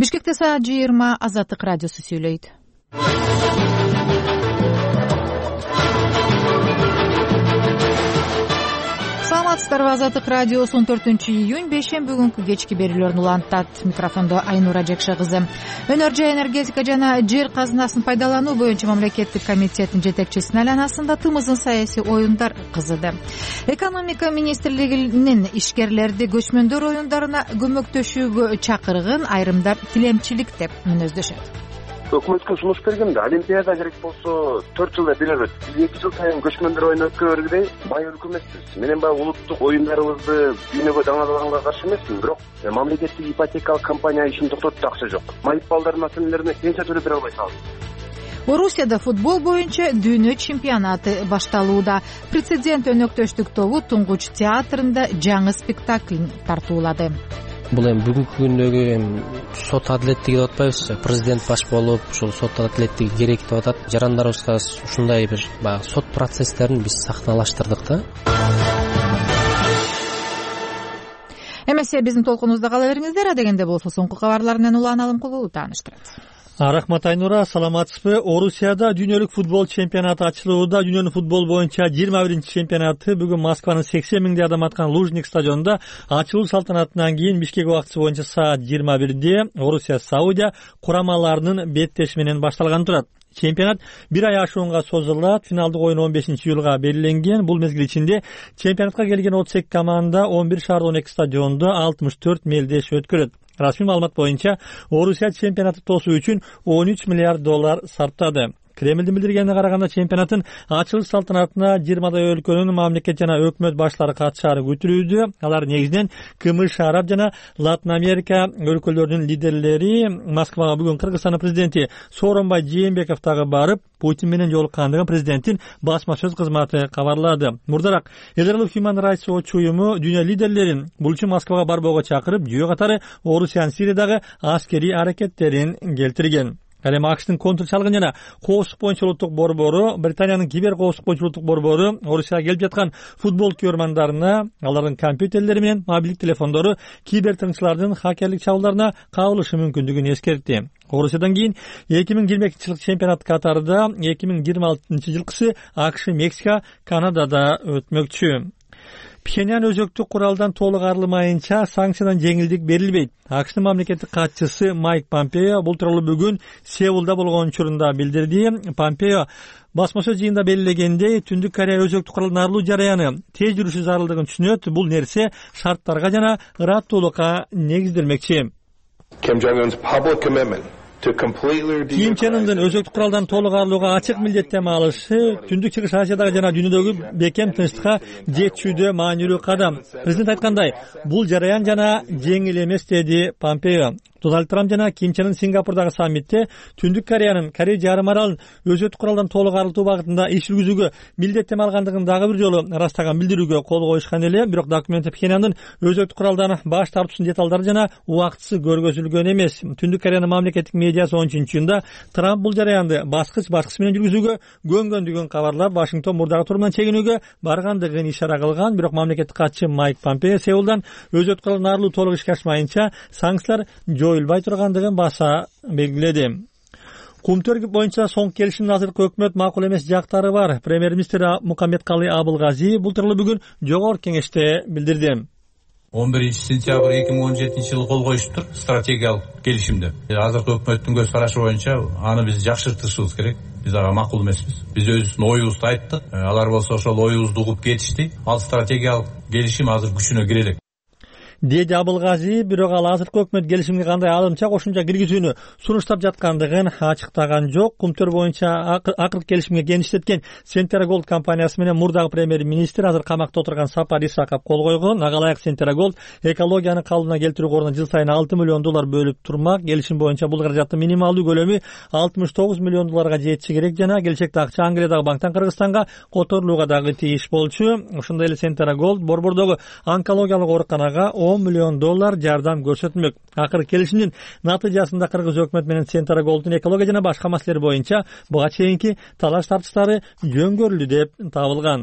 Бишкекте саат 20 Азаттык радиосу сүйлөйт. Саламатсыздарбы, Азаттык радиосу 14-июнь бейшемби күнгү кечки берүүлөрүн улантат. Микрофондо Айнура Жекше кызы. Өнөр жай энергетика жана жер казынасын пайдалануу боюнча мамлекеттик комитеттин жетекчисинин айланасында тымыздын саясий оюндар кызыды. Экономика министрлигинин ишкерлерди көчмөндөр оюндарына көмөктөшүүгө чакырган айрымдар тилемчилик деп мүнөздөшөт. Өкмөткө сунуш бергенде Олимпиада керек болсо 4 жылда бир өтөт. 2 жыл сайын көчмөндөр оюну өткөргөдөй бай өлкө эмеспиз. Менен баягы улуттук оюндарыбызды дүйнөгө даңазаганга каршы эмесмин, бирок мамлекеттик ипотекалык компания ишин токтотту, акча жок. Майып балдар маселелерине пенсия төлөп бере албай калды. Орусияда футбол боюнча дүйнө чемпионаты башталууда. Прецедент өнөктөштүк тобу Туңгуч театрында жаңы спектакль тартуулады. Бул эми бүгүнкү күндөгү сот адилеттиги деп атпайбызбы? Президент баш болуп, ушул сот адилеттиги керек деп атат. Жарандарыбызга ушундай бир баягы сот процесстерин биз сахналаштырдык да. Эмесе биздин толкунубузда кала бериңиздер, адегенде болсо соңку кабарлар менен Улан Алымкулу тааныштырат. Рахмат, Айнура, саламатсызбы? Орусияда дүйнөлүк футбол чемпионаты ачылууда. Дүйнөнүн футбол боюнча 21-чи чемпионаты бүгүн Москванын 80 миңдей адам аткан Лужник стадионунда ачылуу салтанатынан кийин Бишкек убактысы боюнча саат 21-де Орусия Саудия курамаларынын беттеши менен башталган турат. Чемпионат бир ай ашуунга созулат. Финалдык оюн 15-июлга белгиленген. Бул мезгил ичинде чемпионатка келген 32 команда 11 шаар 12 стадиондо 64 мелдеш өткөрөт. Расмий маалымат боюнча Орусия чемпионатты тосуу үчүн $13 миллиард сарптады. Кремлдин билдиргенине караганда чемпионаттын ачылыш салтанатына 20дай өлкөнүн мамлекет жана өкмөт баштары катышаары күтүлүүдө. Алар негизинен КМШ, Араб жана Латын Америка өлкөлөрүнүн лидерлери. Москвага бүгүн Кыргызстандын президенти Сооронбай Жээнбеков дагы барып, Путин менен жолуккандыгын президенттин басма сөз кызматы кабарлады. Мурдараак Elderly Human Rights Watch уюму дүйнө лидерлерин бул үчүн Москвага барбоого чакырып, жүйө катары Орусиянын Сириядагы аскерий аракеттерин келтирген. Ал эми АКШтын контрчалгын жана коопсуздук боюнча улуттук борбору, Британиянын кибер коопсуздук боюнча улуттук борбору Орусияга келип жаткан футбол көрмандарына, алардын компьютерлери менен мобилдик телефондору кибер тыңчылардын хакерлик чабуулдарына кабылышы мүмкүндүгүн эскертти. Орусиядан кийин 2022-жылкы чемпионат катарда 2026-жылкысы АКШ, Мексика, Канадада өтмөкчү. Пхеньян өзөктүк куралдан толук арылмайынча санкциядан жеңилдик берилбейт. АКШтын мамлекеттик катчысы Майк Помпео бул тууралуу бүгүн Сеулда болгон учурунда билдирди. Помпео басма сөз жыйында белгилегендей, Түндүк Корея өзөктүк куралдан арылуу жараяны тез жүрүшү зарылдыгын түшүнөт. Бул нерсе шарттарга жана ыраттуулукка негизделмекчи. Ким Чен Ындын өзөктүк куралдан толук арылууга ачык милдеттенме алышы Түндүк Чыгыш Азиядагы жана дүйнөдөгү бекем тынчтыкка жетүүчүдө маанилүү кадам. Президент айткандай, бул жараян жана жеңил эмес, деди Помпео. Дональд Трамп жана Ким Чен Ын Сингапурдагы саммитте Түндүк Кореянын Корей жарым аралын өзөктүк куралдан толук арылтуу багытында иш жүргүзүүгө милдеттенме алгандыгын дагы бир жолу ырастаган билдирүүгө кол коюшкан эле. Бирок документте Пхеньяндын өзөктүк куралдан баш тартуусунун деталдары жана убактысы көргөзүлгөн эмес. Түндүк Кореянын мамлекеттик медиасы 10-июнда Трамп бул жараянды баскыч менен жүргүзүүгө көнгөндүгүн кабарлап, Вашингтон мурдагы турумунан чегинүүгө баргандыгын ишара кылган. Бирок мамлекеттик катчы Майк Помпео Сеулдан өзөктүк куралдан арылуу толук ишке ашмайынча санкциялар жоюлбай тургандыгын баса белгиледи. Кумтөр боюнча соңку келишимдин азыркы өкмөт макул эмес жактары бар. Премьер-министр Мукаммедкалый Абылгази бул тууралуу бүгүн жогорку кеңеште билдирди. 11-сентябрь 2017 жылы кол коюшуптур стратегиялык келишимде. Азыркы өкмөттүн көз карашы боюнча аны биз жакшыртышыбыз керек. Биз ага макул эмеспиз. Биз өзүбүздүн оюбузду айттык. Алар болсо ошол оюбузду угуп кетишти. Ал стратегиялык келишим азыр күчүнө кире элек, деди Абылгази. Бирок ал азыркы өкмөт келишимге кандай алымча кошумча киргизүүнү сунуштап жаткандыгын ачыктаган жок. Кумтөр боюнча акыркы келишимге кеңиштеткен Centera Gold компаниясы менен мурдагы премьер-министр азыр камакта отурган Сапар Исаков кол койгон. Ага ылайык Centera Gold экологияны калыбына келтирүү коруна жыл сайын $6 миллион бөлүп турмак. Келишим боюнча бул каражаттын минималдуу көлөмү $69 миллион жетиши керек жана келечекте акча Англиядагы банктан Кыргызстанга которулууга дагы тийиш болчу. Ошондой эле Centera Gold борбордогу онкологиялык ооруканага $10 миллион жардам көрсөтмөк. Акыркы келишимдин натыйжасында Кыргыз өкмөт менен Centera Gold'ун экология жана башка маселелер боюнча буга чейинки талаш тартыштары жөн көрүлдү деп табылган.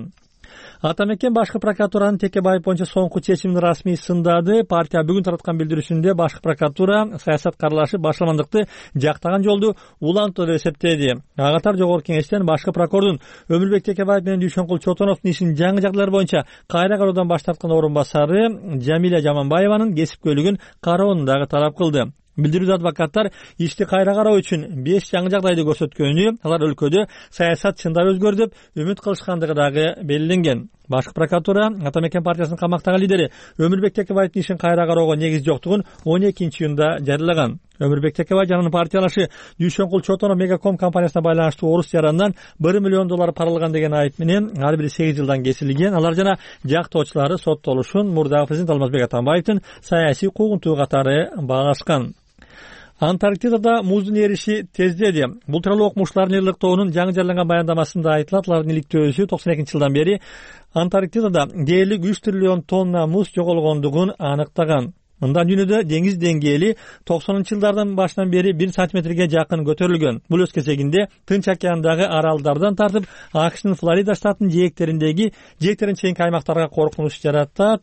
Ата Мекен башкы прокуратуранын Текебаев боюнча соңку чечимин расмий сындады. Партия бүгүн тараткан билдирүүсүндө башкы прокуратура саясат каралашы башламандыкты жактаган жолду улантуу деп эсептеди. Ага катар жогорку кеңештен башкы прокурордун Өмүрбек Текебаев менен Дүйшөнкул Чотоновдун ишин жаңы жагдайлар боюнча кайра кароодан баш тарткан орун басары Жамиля Жаманбаеванын кесипкөйлүгүн кароону дагы талап кылды. Билдирүүдө адвокаттар ишти кайра кароо үчүн 5 жаңы жагдайды көрсөткөнү, алар өлкөдө саясат чындап өзгөрдү деп үмүт кылышкандыгы дагы белгиленген. Башкы прокуратура Ата Мекен партиясынын камактагы лидери Өмүрбек Текебаевдин ишин кайра кароого негиз жоктугун 12-июнда жарыялаган. Өмүрбек Текебаев жанын партиялашы Дүйшөнкул Чотонов Мегаком компаниясына байланыштуу орус жаранынан $1 миллион паралган деген айып менен ар бири 8 жылдан кесилген. Алар жана жактоочулары соттолушун мурдагы президент Алмазбек Атамбаевдин саясий куугунтугу катары баалашкан. Антарктидада муздун эриши тездеди. Бул тууралуу окумуштуулардын ыйлыктоонун жаңы жарыяланган баяндамасында айтылат. Алардын иликтөөсү 92-жылдан бери Антарктидада дээрлик 3 триллион тонна муз жоголгондугун аныктаган. Мындан дүйнөдө деңиз деңгээли 90-жылдардын башынан бери 1 сантиметрге жакын көтөрүлгөн. Бул өз кезегинде Тынч океандагы аралдардан тартып, АКШнын Флорида штатынын жээктерин чейинки аймактарга коркунуч жаратат.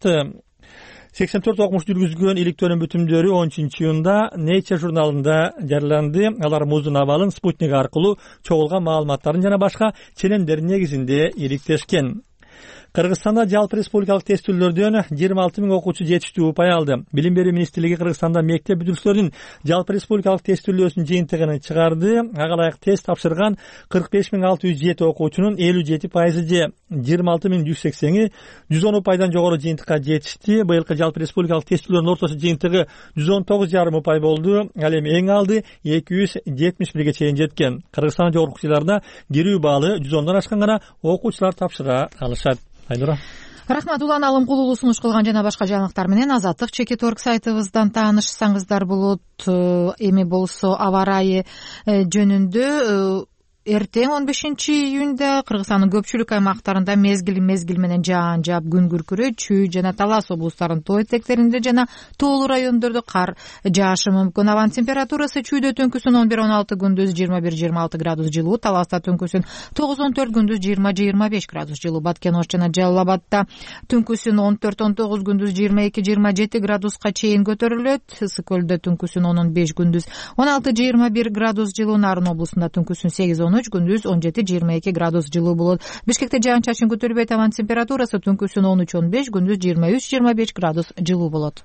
84 окумуш жүргүзгөн иликтөөнүн бүтүмдөрү 10-июнда Nature журналында жарыяланды. Алар муздун абалын спутник аркылуу чогулган маалыматтарын жана башка ченемдердин негизинде иликтешкен. Кыргызстанда жалпы республикалык тестүүлөрдөн 26 000 окуучу жетиштүү упай алды. Билим берүү министрлиги Кыргызстанда мектеп бүтүрүүчүлөрдүн жалпы республикалык тестүүлөөсүнүн жыйынтыгын чыгарды. Ага ылайык тест тапшырган 45 607 окуучунун 57% же 26 180-и 110 упайдан жогору жыйынтыкка жетишти. Быйылкы жалпы республикалык тестүүлөрдүн ортосу жыйынтыгы 119,5 упай болду. Ал эми эң алды 271ге чейин жеткен. Кыргызстан жогорку окуучуларына кирүү баалы 110дон ашкан гана окуучулар тапшыра алышат. Айнура. Рахмат. Улан Алымкулуу сунуш кылган жана башка жаңылыктар менен Азаттык Чекиторг сайтыбыздан таанышсаңыздар болот. Эми болсо аба ырайы жөнүндө эртең 15-июнда Кыргызстандын көпчүлүк аймактарында мезгил менен жаан жаап, күн күркүрөйт. Чүй жана Талас облустарынын тоо этектеринде жана тоолуу райондордо кар жаашы мүмкүн. Абанын температурасы чүйдө түнкүсүн 11-16, күндүз 21-26 градус жылуу, Таласта түнкүсүн 9-14, күндүз 20-25 градус жылуу. Баткен Ош жана Жалал Абадта түнкүсүн 14-19, күндүз 22-27 градуска чейин көтөрүлөт. Ысык Көлдө түнкүсүн 10-15, күндүз 16-21 градус жылуу. Нарын облусунда түнкүсүн 8-13, күндүз 17-22 градус жылуу болот. Бишкекте жаан чачын көтөрбөйт. Абанын температурасы түнкүсүн 13-15, күндүз 23-25 градус жылуу болот.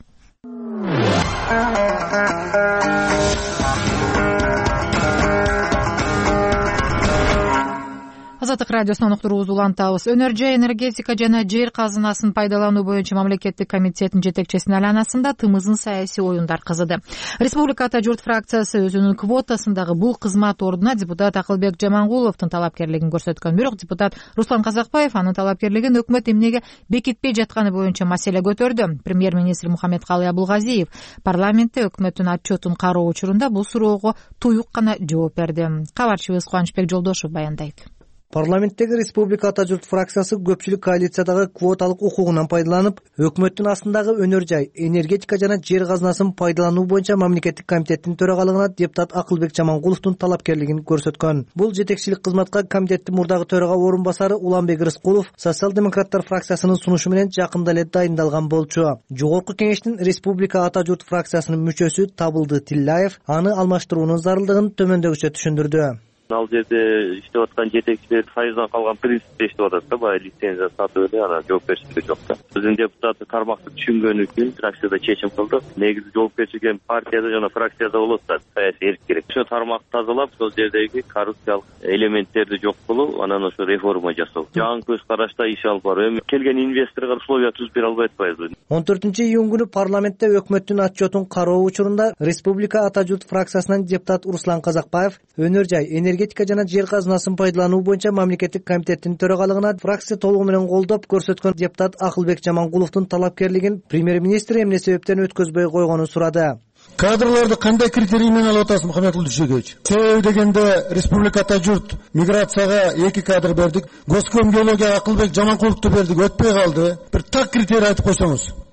Азаттык радиосунан уктуруубузду улантабыз. Өнөр жай энергетика жана жер казынасын пайдалануу боюнча мамлекеттик комитеттин жетекчисинин айланасында тымызын саясий оюндар кызыды. Республика Ата журт фракциясы өзүнүн квотасындагы бул кызмат ордуна депутат Акылбек Жамангуловдун талапкерлигин көрсөткөн. Бирок депутат Руслан Казакбаев анын талапкерлигин өкмөт эмнеге бекитпей жатканы боюнча маселе көтөрдү. Премьер-министр Мухаммедкалый Абулгазиев парламентте өкмөттүн отчетун кароо учурунда бул суроого туюк гана жооп берди. Кабарчыбыз Кубанычбек Жолдошев баяндайт. Парламенттеги Республика Ата журт фракциясы көпчүлүк коалициядагы квоталык укугунан пайдаланып, өкмөттүн астындагы өнөр жай, энергетика жана жер казынасын пайдалануу боюнча мамлекеттик комитеттин төрагалыгына депутат Акылбек Жамангуловдун талапкерлигин көрсөткөн. Бул жетекчилик кызматка комитеттин мурдагы төрага орун басары Уланбек Рыскулов социал-демократтар фракциясынын сунушу менен жакында эле дайындалган болчу. Жогорку кеңештин Республика Ата журт фракциясынын мүчөсү Табылды Тиллаев аны алмаштыруунун зарылдыгын төмөндөгүчө түшүндүрдү. Ал жерде иштеп аткан жетекчилер файыздан калган принципте иштеп атат да, баягы лицензия сатып эле анан жоопкерчилиги жок да. Биздин депутат тармакты түшүнгөн үчүн фракцияда чечим кылдык. Негизи жоопкерчилик партияда жана фракцияда болот да, саясий эрк керек. Ошо тармакты тазалап, сол жердеги коррупциялык элементтерди жок кылуу, анан ошо реформа жасоо. Жаңы көз карашта иш алып баруу. Эми келген инвесторго условия түзүп бере албай атпайбызбы? 14-июнь күнү парламентте өкмөттүн отчетун кароо учурунда Республика Ата журт фракциясынан депутат Руслан Казакбаев өнөр жай, энергетика жана жер казынасын пайдалануу боюнча мамлекеттик комитеттин төрагалыгына фракция толугу менен колдоп көрсөткөн депутат Акылбек Жамангуловдун талапкерлигин премьер-министр эмне себептен өткөзбөй койгонун сурады. Кадрларды кандай критерий менен алып атасыз, Мухаммедкулов Дүйшөгөйч? Себеби дегенде Республика Ата журт миграцияга 2 кадр бердик, госком геологияга Акылбек Жамангуловду бердик, өтпөй калды. Бир так критерий айтып койсоңуз.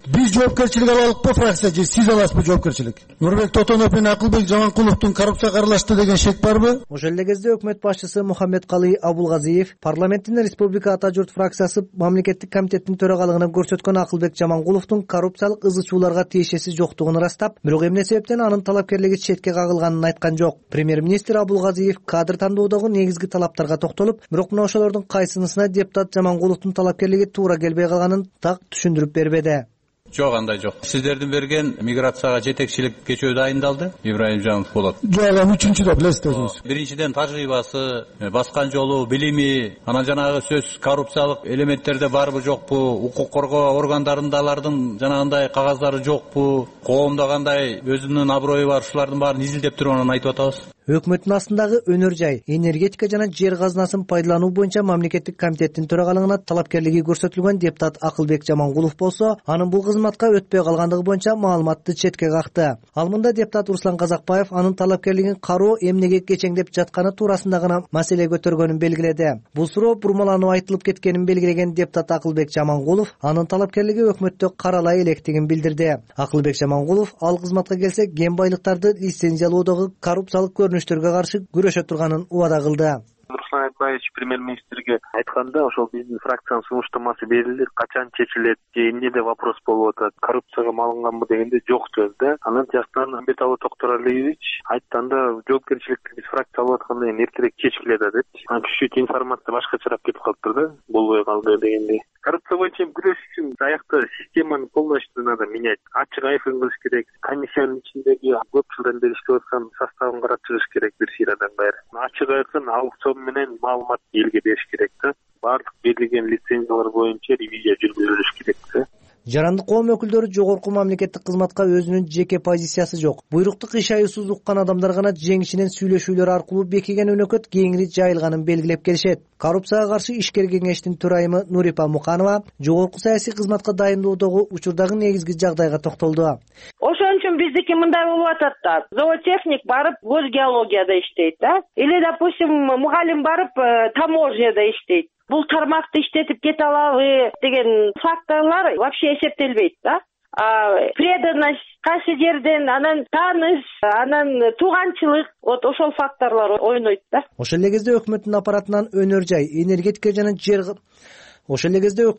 Биз жоопкерчилик ала алыкпы фракция же сиз аласызбы жоопкерчилик? Нурбек Тотонов менен Акылбек Жаманкуловдун коррупцияга аралашты деген шек барбы? Ошол эле кезде өкмөт башчысы Мухаммедкалый Абулгазиев парламенттин Республика Ата журт фракциясы мамлекеттик комитеттин төрагалыгына көрсөткөн Акылбек Жаманкуловдун коррупциялык ызы-чууларга тиешеси жоктугун ырастап, бирок эмне себептен анын талапкерлиги четке кагылганын айткан жок. Премьер-министр Абулгазиев кадр тандоодогу негизги талаптарга токтолуп, бирок мына ошолордун кайсынысына депутат Жаманкуловдун талапкерлиги туура келбей калганын так түшүндүрүп бербеди. Жок, андай жок. Сиздердин берген миграцияга жетекчилик кечөө дайындалды. Ибраим Жанов болот. Жок, үчүнчүдө билесиз өзүңүз. Биринчиден тажрыйбасы, баскан жолу, билими, анан жанагы сөз коррупциялык элементтерде барбы жокпу, укук коргоо органдарында алардын жанагындай кагаздары жокпу, коомдо кандай өзүнүн аброю бар, ушулардын баарын изилдеп туруп анан айтып атабыз. Өкмөттүн астындагы өнөр жай, энергетика жана жер казынасын пайдалануу боюнча мамлекеттик комитеттин төрагалыгына талапкерлиги көрсөтүлгөн депутат Акылбек Жаманкулов болсо, анын бул кызматка өтпөй калгандыгы боюнча маалыматты четке какты. Ал мында депутат Руслан Казакбаев анын талапкерлигин кароо эмнеге кечеңдеп жатканы туурасында гана маселе көтөргөнүн белгиледи. Бул суроо бурмаланып айтылып кеткенин белгилеген депутат Акылбек Жаманкулов анын талапкерлиги өкмөттө каралай электигин билдирди. Акылбек Жаманкулов ал кызматка келсе кен байлыктарды лицензиялоодогу коррупциялык көрүнүштөргө каршы күрөшө турганын убада кылды. Руслан Айтбаевич премьер-министрге айтканда, ошол биздин фракциянын сунуштамасы берилет, качан чечилет, эмнеде вопрос болуп атат, коррупцияга малынганбы дегенде жок сөздө. Анан жактан Амбеталы Токтор Алиевич айтканда, жоопкерчиликти биз фракция алып аткандан кийин эртерээк чечкиле да деп. Анан чуть-чуть информация башкачараак кетип калыптыр да, болбой калды дегендей. Коррупция боюнча күрөш үчүн аякта системаны полностью надо менять. Ачык айкын кылыш керек. Комиссиянын ичиндеги көп жылдан бери иштеп аткан составын карап чыгыш керек бир сыйрадан баары. Ачык айкын аукцион менен маалымат элге бериш керек да. Баардык берилген лицензиялар боюнча ревизия жүргүзүлүш керек да. Жарандык коом өкүлдөрү жогорку мамлекеттик кызматка өзүнүн жеке позициясы жок. Буйрукту кыйшайуусуз уккан адамдар гана жеңишинен сүйлөшүүлөр аркылуу бекиген өнөкөт кеңири жайылганын белгилеп келишет. Коррупцияга каршы ишкер кеңештин төрайымы Нурипа Муканова жогорку саясий кызматка дайындоодогу учурдагы негизги жагдайга токтолду. Ошон үчүн биздики мындай болуп атат да. Зоотехник барып госгеологияда иштейт да. Или, допустим, мугалим барып таможняда иштейт. Бул тармакты иштетип кете алабы деген факторлор вообще эсептелбейт да. Преданность, кайсы жерден, анан тааныш, анан тууганчылык, вот ошол факторлор ойнойт да. Ошол эле кезде өкмөттүн аппаратынан өнөр жай, энергетика жана жер Ошол эле кезде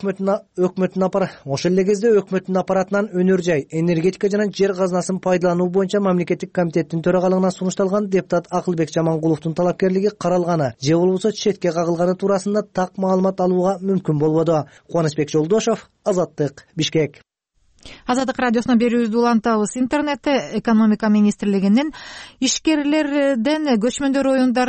өкмөттүн аппаратынан өнөр жай, энергетика жана жер казынасын пайдалануу боюнча мамлекеттик комитеттин төрагалыгына сунушталган депутат Акылбек Жаманкуловдун талапкерлиги каралганы же болбосо четке кагылганы туурасында так маалымат алууга мүмкүн болбоду. Кубанычбек Жолдошов, Азаттык, Бишкек. Азаттык радиосуна берүүбүздү улантабыз. Интернетте экономика министрлигинин ишкерлерди көчмөндөр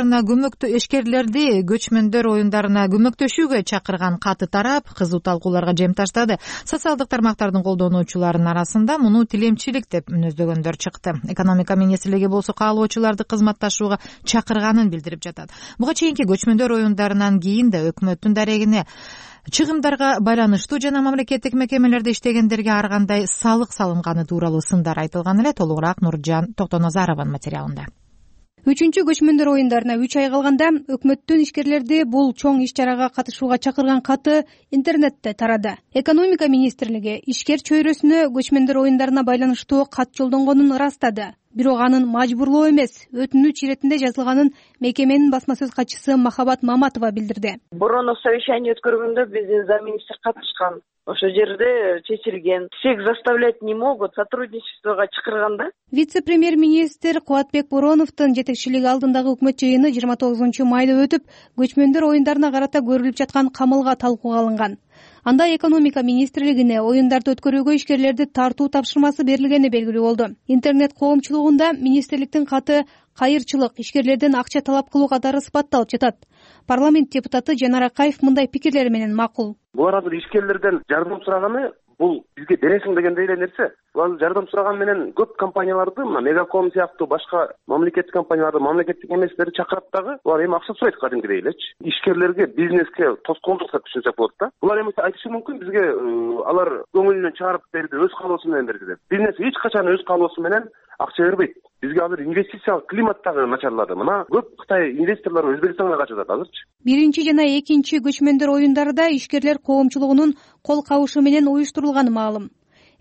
оюндарына көмөктөшүүгө чакырган каты тарап, кызуу талкууларга жем таштады. Социалдык тармактардын колдонуучуларынын арасында муну тилемчилик деп мүнөздөгөндөр чыкты. Экономика министрлиги болсо каалоочуларды кызматташууга чакырганын билдирип жатат. Буга чейинки көчмөндөр оюндарынан кийин да өкмөттүн дарегине чыгымдарга байланыштуу жана мамлекеттик мекемелерде иштегендерге ар кандай салык салынганы тууралуу сындар айтылган эле. Толугураак Нуржан Токтоназарованын материалында. 3-көчмөндөр оюндарына 3 ай калганда өкмөттүн ишкерлерди бул чоң иш-чарага катышууга чакырган каты интернетте тарады. Экономика министрлиги ишкер чөйрөсүнө көчмөндөр оюндарына байланыштуу кат жолдонгонун ырастады. Бирок анын мажбурлоо эмес, өтүнүч иретинде жазылганын мекеменин басма сөз катчысы Махабат Маматова билдирди. Борооно совещание өткөргөндө биздин замминистр катышкан. Ошол жерде чечилген. Всех заставлять не могут, сотрудничествого чакырганда. Вице-премьер-министр Кубатбек Бороновдун жетекчилиги алдындагы өкмөт жыйыны 29 майда өтүп, көчмөндөр оюндарына карата көрүлүп жаткан камылга талкууга алынган. Анда экономика министрлигине оюндарды өткөрүүгө ишкерлерди тартуу тапшырмасы берилгени белгилүү болду. Интернет коомчулугунда министрликтин каты кайырчылык, ишкерлерден акча талап кылуу катары сыпатталып жатат. Парламент депутаты Жанар Акаев мындай пикирлери менен макул. Булар азыр ишкерлерден жардам сураганы бул бизге бересиң дегендей эле нерсе. Булар жардам сураган менен көп компанияларды, мына Мегаком сыяктуу башка мамлекеттик компанияларды, мамлекеттик эместерди чакырат дагы, булар эми акча сурайт кадимгидей элечи. Ишкерлерге, бизнеске тоскоолдук деп түшүнсөк болот да. Булар эми айтышы мүмкүн бизге алар көңүлүнөн чыгарып берди, өз каалоосу менен берди деп. Бизнес эч качан өз каалоосу менен акча бербейт. Бизге азыр инвестициялык климат дагы начарлады. Мына көп Кытай инвесторлору Өзбекстанга качып атат азырчы. Биринчи жана экинчи көчмөндөр оюндарда ишкерлер коомчулугунун кол кабышы менен уюштурулганы маалым.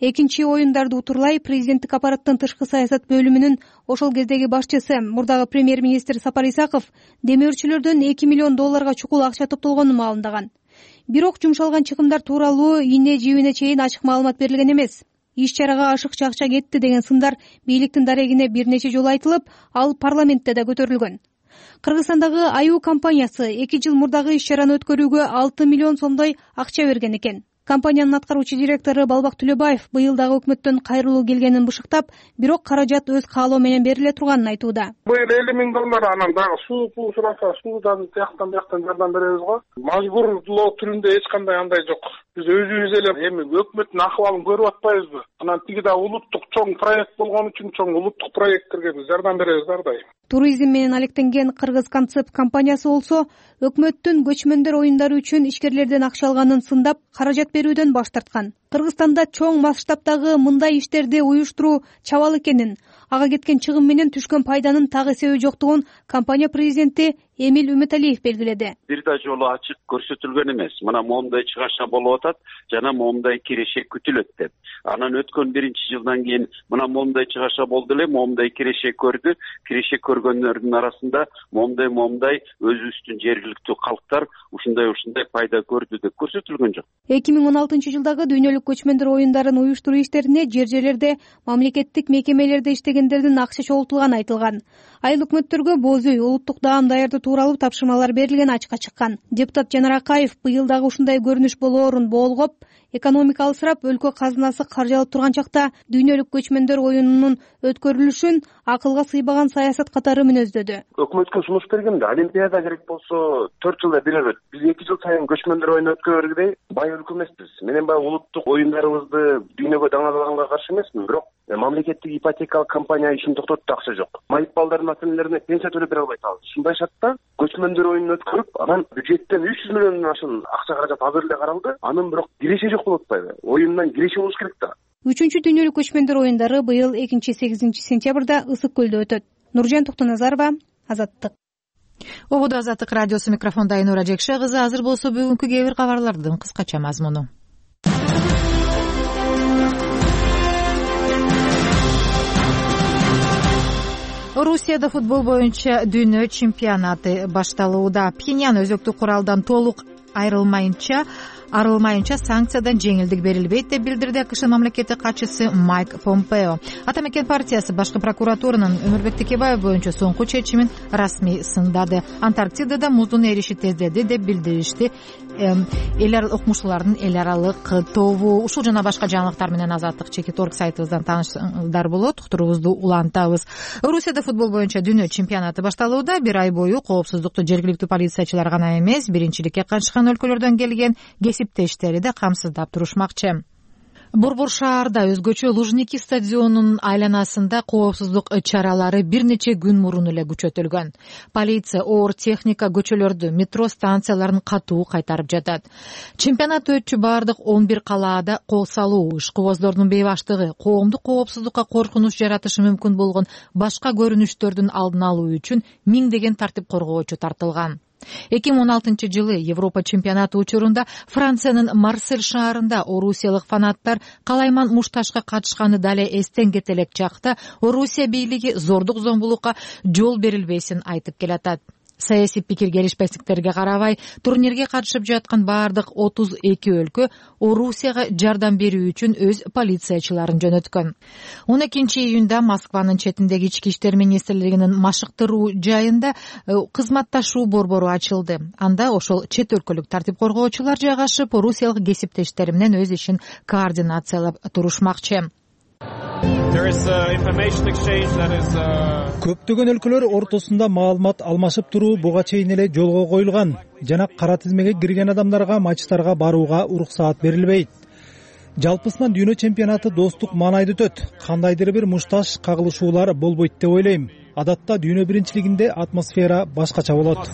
Экинчи оюндарды утурлай президенттик аппараттын тышкы саясат бөлүмүнүн ошол кездеги башчысы мурдагы премьер-министр Сапар Исаков демөөрчүлөрдөн $2 миллион чукул акча топтолгонун маалымдаган. Бирок жумшалган чыгымдар тууралуу ийне жибине чейин ачык маалымат берилген эмес. Иш-чарага ашыкча акча кетти деген сындар бийликтин дарегине бир нече жолу айтылып, ал парламентте да көтөрүлгөн. Кыргызстандагы АЮ компаниясы 2 жыл мурдагы иш-чараны өткөрүүгө $6 миллион сомдой акча берген экен. Компаниянын аткаруучу директору Балбак Түлөбаев быйыл дагы өкмөттөн кайрылуу келгенин бышыктап, бирок каражат өз каалоо менен бериле турганын айтууда. Быйыл $50 миң, анан дагы суу сураса суудан тияктан бияктан жардам беребиз го. Мажбурлоо түрүндө эч кандай андай жок. Биз өзүбүз эле эми өкмөттүн акыбалын көрүп атпайбызбы? Анан тиги да улуттук чоң проект болгон үчүн чоң улуттук проекттерге биз жардам беребиз ар дайым. Туризм менен алектенген Кыргыз концепт компаниясы болсо, өкмөттүн көчмөндөр оюндары үчүн ишкерлерден акча алганын сындап, каражат берүүдөн баш тарткан. Кыргызстанда чоң масштабдагы мындай иштерди уюштуруу чабал экенин, ага кеткен чыгым менен түшкөн пайданын так эсеби жоктугун компания президенти Эмил Үмүталиев белгиледи. Бир да жолу ачык көрсөтүлгөн эмес. Мына моундай чыгаша болуп атат, жана моундай киреше күтүлөт деп. Анан өткөн 1-чи жылдан кийин мына моундай чыгаша болду эле, моундай киреше көрдү. Киреше көргөндөрдүн арасында моундай өзүбүздүн жергиликтүү калктар ушундай пайда көрдү деп көрсөтүлгөн жок. 2016-жылдагы дүйнөлүк көчмөндөр оюндарын уюштуруу иштерине жер-жерлерде мамлекеттик мекемелерде иштегендердин акча чогултулганы айтылган. Айыл өкмөттөргө боз үй, улуттук даам даярдоо тууралуу тапшырмалар берилгени ачыкка чыккан. Депутат Жанар Акаев быйыл дагы ушундай көрүнүш болоорун боолгоп, экономика алсырап, өлкө казынасы каржалып турган чакта дүйнөлүк көчмөндөр оюнунун өткөрүлүшүн акылга сыйбаган саясат катары мүнөздөдү. Өкмөткө сунуш бергенде Олимпиада керек болсо 4 жылда бир өтөт. Биз 2 жыл сайын көчмөндөр оюнун өткөргөдөй бай өлкө эмеспиз. Менен баягы улуттук оюндарыбызды дүйнөгө даңалаганга каршы эмесмин, бирок мамлекеттик ипотекалык компания ишин токтотту, акча жок. Майып балдардын ата-энелерине пенсия төлөп бере албай атабыз. Ушундай шартта көчмөндөр оюнун өткөрүп, анан бюджеттен 300 миллиондон ашык акча каражат азыр эле каралды. Анын бирок киреше жок болуп атпайбы? Оюндан киреше болуш керек да. 3-чү дүйнөлүк көчмөндөр оюндары быйыл 2-8 сентябрда Ысык көлдө өтөт. Нуржан Токтоназарова, Азаттык. Ободо Азаттык радиосу микрофонда Айнура Жекше кызы. Азыр болсо бүгүнкү кээ бир кабарлардын кыскача мазмуну. Русияда футбол боюнча дүйнө чемпионаты башталууда. Пхеньян өзөктүк куралдан толук арылмайынча санкциядан жеңилдик берилбейт деп билдирди АКШ мамлекеттик катчысы Майк Помпео. Ата мекен партиясы башкы прокуратуранын Өмүрбек Текебаев боюнча соңку чечимин расмий сындады. Антарктидада муздун эриши тездеди деп билдиришти окумуштуулардын эл аралык тобу. Ушул жана башка жаңылыктар менен Азаттык Чекит.орг сайтыбыздан таанышсаңыздар болот. Уктуруубузду улантабыз. Русияда футбол боюнча дүйнө чемпионаты башталууда. Бир ай бою коопсуздукту жергиликтүү полициячылар гана эмес, биринчиликке катышкан өлкөлөрдөн келген кесиптештери да камсыздап турушмакчы. Борбор шаарда өзгөчө Лужники стадионунун айланасында коопсуздук чаралары бир нече күн мурун эле күчөтүлгөн. Полиция оор техника көчөлөрдү, метро станцияларын катуу кайтарып жатат. Чемпионат өтчү бардык 11 калаада кол салуу, ишкыбоздордун бейбаштыгы, коомдук коопсуздукка коркунуч жаратышы мүмкүн болгон башка көрүнүштөрдүн алдын алуу үчүн миңдеген тартип коргоочу тартылган. 2016-жылы Европа чемпионаты учурунда Франциянын Марсель шаарында орусиялык фанаттар калайман мушташка катышканы дале эстен кете элек чакта Орусия бийлиги зордук зомбулукка жол берилбесин айтып келатат. Саясий пикир келишпестиктерге карабай, турнирге катышып жаткан бардык 32 өлкө Орусияга жардам берүү үчүн өз полициячыларын жөнөткөн. 12-июнда Москванын четиндеги ички иштер министрлигинин машыктыруу жайында кызматташуу борбору ачылды. Анда ошол чет өлкөлүк тартип коргоочулар жайгашып, орусиялык кесиптештери менен өз ишин координациялап турушмакчы. Көптөгөн өлкөлөр ортосунда маалымат алмашып туруу буга чейин эле жолго коюлган жана кара тизмеге кирген адамдарга матчтарга барууга уруксаат берилбейт. Жалпысынан дүйнө чемпионаты достук маанайда өтөт. Кандайдыр бир мушташ кагылышуулар болбойт деп ойлойм. Адатта дүйнө биринчилигинде атмосфера башкача болот.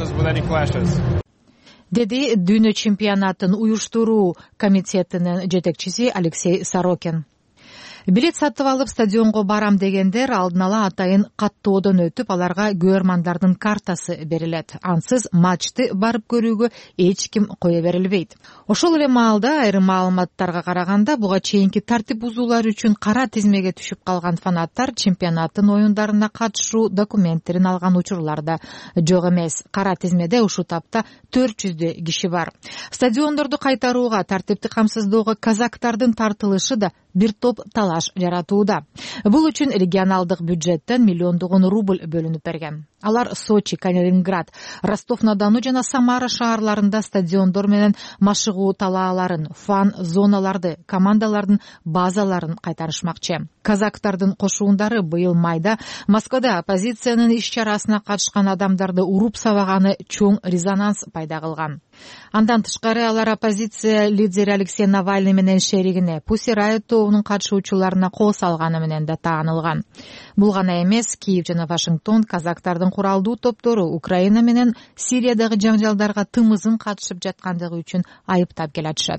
Деди дүйнө чемпионатын уюштуруу комитетинин жетекчиси Алексей Сорокин. Билет сатып алып стадионго барам дегендер алдын ала атайын каттоодон өтүп, аларга көрөрмандардын картасы берилет. Ансыз матчты барып көрүүгө эч ким кое берилбейт. Ошол эле маалда айрым маалыматтарга караганда буга чейинки тартип бузуулар үчүн кара тизмеге түшүп калган фанаттар чемпионаттын оюндарына катышуу документтерин алган учурлар да жок эмес. Кара тизмеде ушул тапта 400 киши бар. Стадиондорду кайтарууга, тартипти камсыздоого казактардын тартылышы да бир топ талаш жаратууда. Бул үчүн регионалдык бюджеттен миллиондогон рубль бөлүнүп берген. Алар Сочи, Калининград, Ростов-на-Дону жана Самара шаарларында стадиондор менен машыгуу талааларын, фан зоналарды, командалардын базаларын кайтарышмакчы. Казактардын кошуундары быйыл майда Москвада оппозициянын иш-чарасына катышкан адамдарды уруп сабаганы чоң резонанс пайда кылган. Андан тышкары алар оппозиция лидери Алексей Навальный менен шеригине Pussy Riot тобунун катышуучуларына кол салганы менен да таанылган. Бул гана эмес, Киев жана Вашингтон казактардын куралдуу топтору Украина менен Сириядагы жаңжалдарга тымызын катышып жаткандыгы үчүн айыптап келатышат.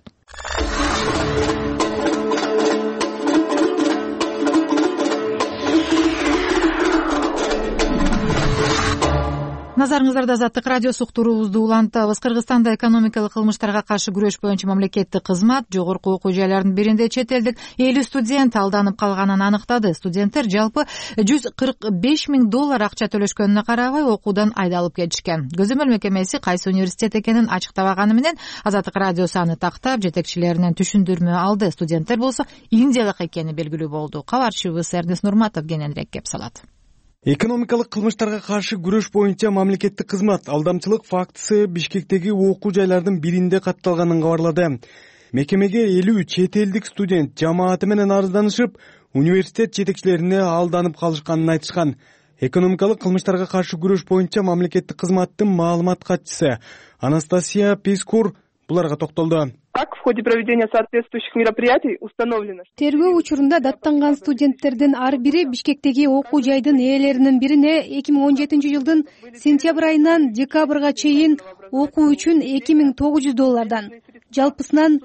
Назарыңыздарда Азаттык радиосу уктуруубузду улантабыз. Кыргызстанда экономикалык кылмыштарга каршы күрөш боюнча мамлекеттик кызмат жогорку окуу жайларынын биринде чет элдик 50 студент алданып калганын аныктады. Студенттер жалпы $145,000 акча төлөшкөнүнө карабай окуудан айдалып кетишкен. Көзөмөл мекемеси кайсы университет экенин ачыктабаганы менен Азаттык радиосу аны тактап жетекчилеринен түшүндүрмө алды. Студенттер болсо индиялык экени белгилүү болду. Кабарчыбыз Эрнес Нурматов кененирээк кеп салат. Экономикалык кылмыштарга каршы күрөш боюнча мамлекеттик кызмат алдамчылык фактысы Бишкектеги окуу жайлардын биринде катталганын кабарлады. Мекемеге 50 чет элдик студент жамааты менен арызданышып, университет жетекчилерине алданып калышканын айтышкан. Экономикалык кылмыштарга каршы күрөш боюнча мамлекеттик кызматтын маалымат катчысы Анастасия Пискур буларга токтолду. Так, в ходе проведения соответствующих мероприятий установлено. Тергөө учурунда даттанган студенттердин ар бири Бишкектеги окуу жайдын ээлеринин бирине 2017 жылдын сентябрь айынан декабрга чейин окуу үчүн $2,900, жалпысынан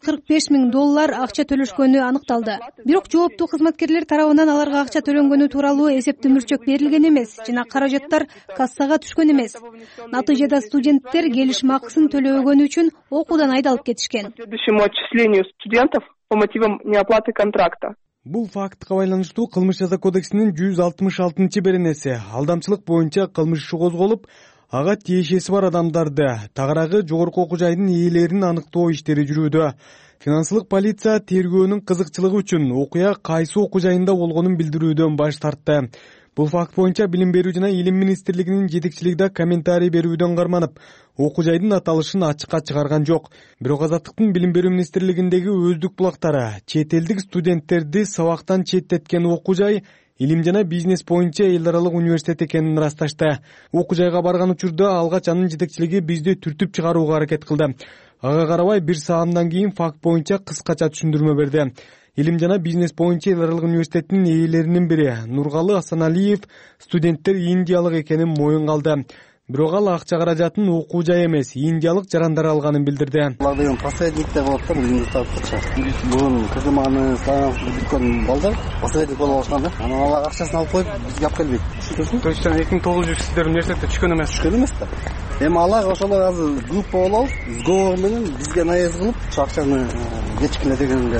$145,000 акча төлөшкөнү аныкталды. Бирок жооптуу кызматкерлер тарабынан аларга акча төлөнгөнү тууралуу эсептүү мөрчөк берилген эмес жана каражаттар кассага түшкөн эмес. Натыйжада студенттер келишим акысын төлөбөгөнү үчүн окуудан айдалып кетишкен. Следующему отчислению студентов по мотивам неоплаты контракта. Бул фактка байланыштуу Кылмыш жаза кодексинин 166-беренеси алдамчылык боюнча кылмыш иши козголуп, ага тиешеси бар адамдарды, тагыраагы жогорку окуу жайдын ээлерин аныктоо иштери жүрүүдө. Финансылык полиция тергөөнүн кызыкчылыгы үчүн окуя кайсы окуу жайында болгонун билдирүүдөн баш тартты. Бул факт боюнча Билим берүү жана Илим министрлигинин жетекчилиги комментарий берүүдөн карманып, окуу жайдын аталышын ачыкка чыгарган жок. Бирок Азаттыктын Билим берүү министрлигиндеги өздүк булактары чет элдик студенттерди сабактан четтеткен окуу жай Илим жана бизнес боюнча эл аралык университет экенин ырасташты. Окуу жайга барган учурда алгач анын жетекчилиги бизди түртүп чыгарууга аракет кылды. Ага карабай бир саамдан кийин факт боюнча кыскача түшүндүрмө берди. Илим жана бизнес боюнча эл аралык университеттин ээлеринин бири Нургалы Асаналиев студенттер индиялык экенин моюнга алды. Бирок ал акча каражатын окуу жай эмес, индиялык жарандар алганын билдирди. Алар деген посредниктер болуп туруп, бизди тартычы. Бүгүн кызманы салган бүткөн балдар посредник болуп алышкан да. Анан алар акчасын алып коюп, бизге алып келбейт. Түшүнөсүң? То есть 2900 сиздер университетте түшкөн эмес. Түшкөн эмес да. Эми алар ошолор азыр группа болуп, сговор менен бизге наезд кылып, акчаны кечикиле дегенге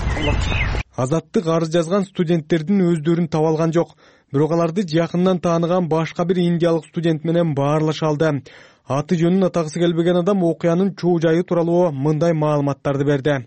Азаттык арыз жазган студенттердин өздөрүн таба алган жок. Бирок аларды жакындан тааныган башка бир индиялык студент менен баарлаша алды. Аты жөнүн атагысы келбеген адам окуянын чоо жайы тууралуу мындай маалыматтарды берди.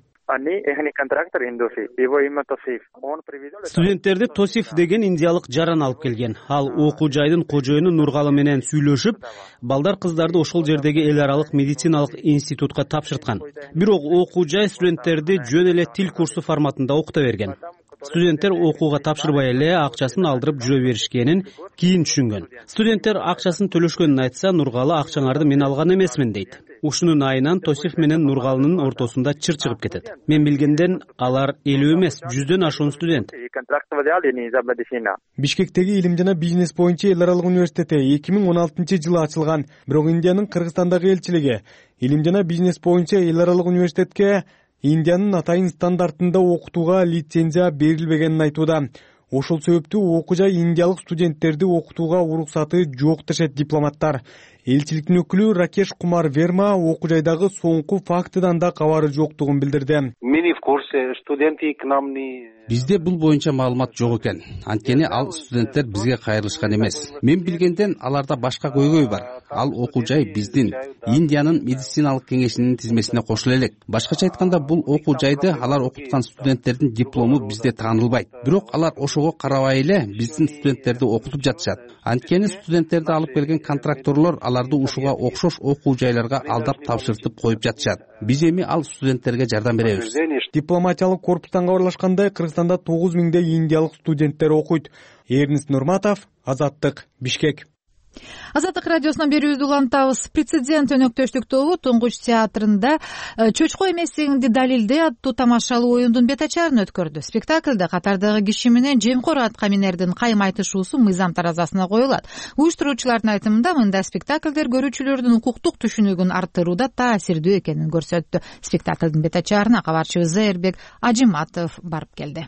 Студенттерди Тосиф деген индиялык жаран алып келген. Ал окуу жайдын кожоюну Нургалы менен сүйлөшүп, балдар кыздарды ошол жердеги эл аралык медициналык институтка тапшырткан. Бирок окуу жай студенттерди жөн эле тил курсу форматында окута берген. Студенттер окууга тапшырбай эле акчасын алдырып жүрө беришкенин кийин түшүнгөн. Студенттер акчасын төлөшкөнүн айтса, Нургалы акчаңарды мен алган эмесмин дейт. Ушунун айынан Тосиф менен Нургалынын ортосунда чыр чыгып кетет. Мен билгенден алар 50 эмес, 100дөн ашуун студент. Бишкектеги Илим жана бизнес боюнча эл аралык университети 2016-жылы ачылган. Бирок Индиянын Кыргызстандагы элчилиги Илим жана бизнес боюнча эл аралык университетке Индиянын атайын стандартында окутууга лицензия берилбегенин айтууда. Ошол себептүү окуу жай индиялык студенттерди окутууга уруксаты жок дешет дипломаттар. Элчиликтин өкүлү Ракеш Кумар Верма окуу жайдагы соңку фактыдан да кабары жоктугун билдирди. Бизде бул боюнча маалымат жок экен. Анткени ал студенттер бизге кайрылышкан эмес. Мен билгенден аларда башка көйгөй бар. Ал окуу жай биздин Индиянын медициналык кеңешинин тизмесине кошуло элек. Башкача айтканда, бул окуу жайды алар окуткан студенттердин диплому бизде таанылбайт. Бирок алар ошого карабай эле биздин студенттерди окутуп жатышат. Анткени студенттерди алып келген контракторлор аларды ушуга окшош окуу жайларга алдап тапшыртып коюп жатышат. Биз эми ал студенттерге жардам беребиз. Дипломатиялык корпустан кабарлашкандай, Кыргызстанда 9 миңдей индиялык студенттер окуйт. Эрнест Нурматов, Азаттык, Бишкек. Азаттык радиосунан берүүбүздү улантабыз. Прецедент өнөктөштүк тобу Туңгуч театрында Чочко эместигинди далилдөө аттуу тамашалуу оюндун бет ачарын өткөрдү. Спектаклде катардагы киши менен жемкор атка минердин кайым айтышуусу мыйзам таразасына коюлат. Уюштуруучулардын айтымында мындай спектаклдер көрүүчүлөрдүн укуктук түшүнүгүн арттырууда таасирдүү экенин көрсөттү. Спектаклдын бет ачарына кабарчыбыз Зайырбек Ажиматов барып келди.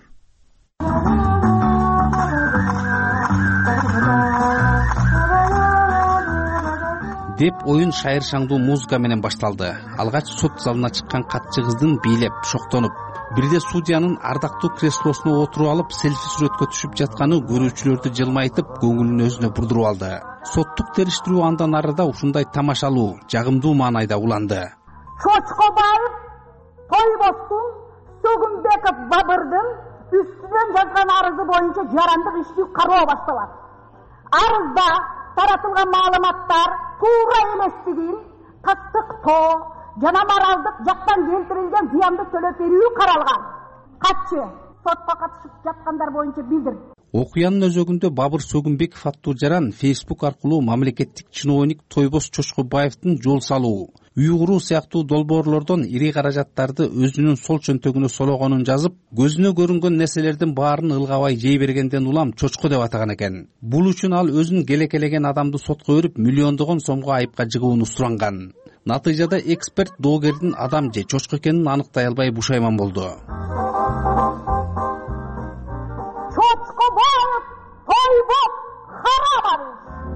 Деп оюн шайыр шаңдуу музыка менен башталды. Алгач сот залына чыккан катчы кыздын бийлеп, шоктонуп, бирде судьянын ардактуу креслосуна отуруп алып, селфи сүрөткө түшүп жатканы көрүүчүлөрдү жылмайтып, көңүлүн өзүнө бурдуруп алды. Соттук териштирүү андан арыда ушундай тамашалуу, жагымдуу маанайда уланды. Чочкобаев Тойбостун Сөгүнбеков Бабырдын үстүнөн жазган арызы боюнча жарандык иштүү кароо башталат. Арызда таратылган маалыматтар туура эместигин тастыктоо жана моралдык жактан келтирилген зыянды төлөп берүү каралган. Катчы сотко катышып жаткандар боюнча билдирди. Окуянын өзөгүндө Бабыр Сөгүнбеков аттуу жаран Facebook аркылуу мамлекеттик чиновник Тойбос Чочкобаевдин жол салуу, үй куруу сыяктуу долбоорлордон ири каражаттарды өзүнүн сол чөнтөгүнө сологонун жазып, көзүнө көрүнгөн нерселердин баарын ылгабай жей бергенден улам чочко деп атаган экен. Бул үчүн ал өзүн келекелеген адамды сотко берип, миллиондогон сомго айыпка жыгууну суранган. Натыйжада эксперт доогердин адам же чочко экенин аныктай албай бушайман болду. Чочкобаев Тойбос Харабович.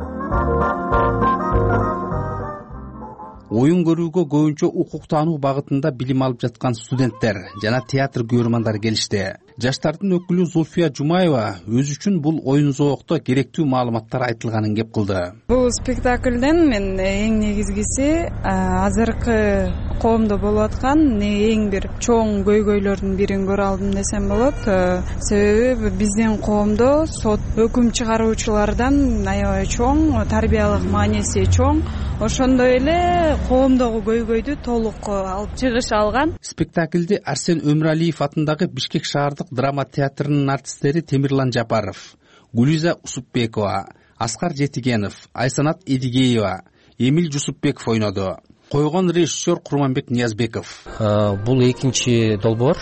Оюн көрүүгө көбүнчө укуктануу багытында билим алып жаткан студенттер жана театр көрөрмандар келишти. Жаштардын өкүлү Зульфия Жумаева өзү үчүн бул оюн зоокто керектүү маалыматтар айтылганын кеп кылды. Бул спектаклден мен эң негизгиси азыркы коомдо болуп аткан эң бир чоң көйгөйлөрдүн бирин көрө алдым десем болот. Себеби биздин коомдо сот өкүм чыгаруучулардан аябай чоң, тарбиялык мааниси чоң. Ошондой эле коомдогу көйгөйдү толук алып чыгыша алган. Спектаклде Арсен Өмүралиев атындагы Бишкек шаардык драма театрынын артисттери Темирлан Жапаров, Гулиза Усупбекова, Аскар Жетигенов, Айсанат Эдигеева, Эмил Жусупбеков ойноду. Койгон режиссер Курманбек Ниязбеков. Бул экинчи долбоор.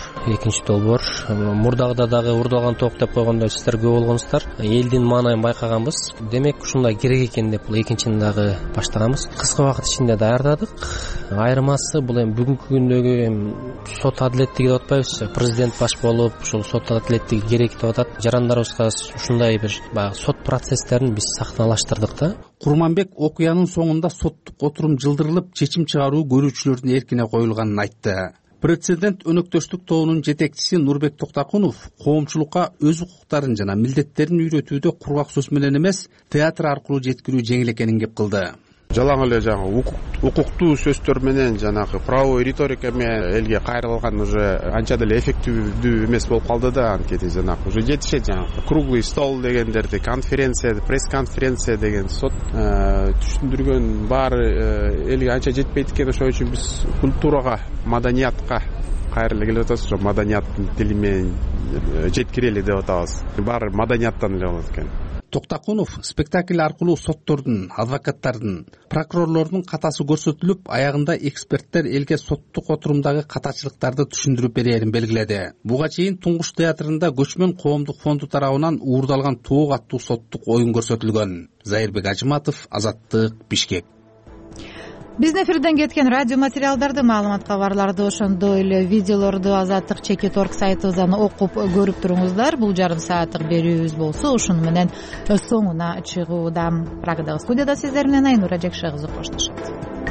Мурдагыда дагы урдалган ток деп койгондо сиздер көп болгонсуздар. Элдин маанайын байкаганбыз. Демек ушундай керек экен деп бул экинчини дагы баштаганбыз. Кыска убакыт ичинде даярдадык. Айырмасы бул эми бүгүнкү күндөгү сот адилеттиги деп атпайбызбы? Президент баш болуп, ушул сот адилеттиги керек деп атат. Жарандарыбызга ушундай бир баягы сот процесстерин биз сахналаштырдык да. Курманбек окуянын соңунда соттук отурум жылдырылып, чечим чыгаруу көрүүчүлөрдүн эркине коюлганын айтты. Прецедент өнөктөштүк тобунун жетекчиси Нурбек Токтакунов коомчулукка өз укуктарын жана милдеттерин үйрөтүүдө кургак сөз менен эмес, театр аркылуу жеткирүү жеңил экенин кеп кылды. Жалаң эле жаңы укуктуу сөздөр менен жанагы правовой риторика менен элге кайрылган уже анча деле эффективдүү эмес болуп калды да. Анткени жанагы уже жетишет жаңы круглый стол дегендерди, конференция, пресс-конференция деген сот түшүндүргөн баары элге анча жетпейт экен. Ошон үчүн биз культурага, маданиятка кайра эле келип атабыз. Маданияттын тили менен жеткирели деп атабыз. Баары маданияттан эле болот экен. Токтакунов спектакль аркылуу соттордун, адвокаттардын, прокурорлордун катасы көрсөтүлүп, аягында эксперттер элге соттук отурумдагы катачылыктарды түшүндүрүп берерин белгиледи. Буга чейин Туңгуч театрында Көчмөн коомдук фонду тарабынан уурдалган Тоок аттуу соттук оюн көрсөтүлгөн. Зайырбек Ажиматов, Азаттык, Бишкек. биздин эфирден кеткен радио материалдарды, маалымат, кабарларды, ошондой эле видеолорду Азаттык Чекит.org сайтыбыздан окуп көрүп туруңуздар. Бул жарым сааттык берүүбүз болсо ушуну менен соңуна чыгууда. Прагадагы студияда сиздер менен Айнура Жекше кызы коштошот.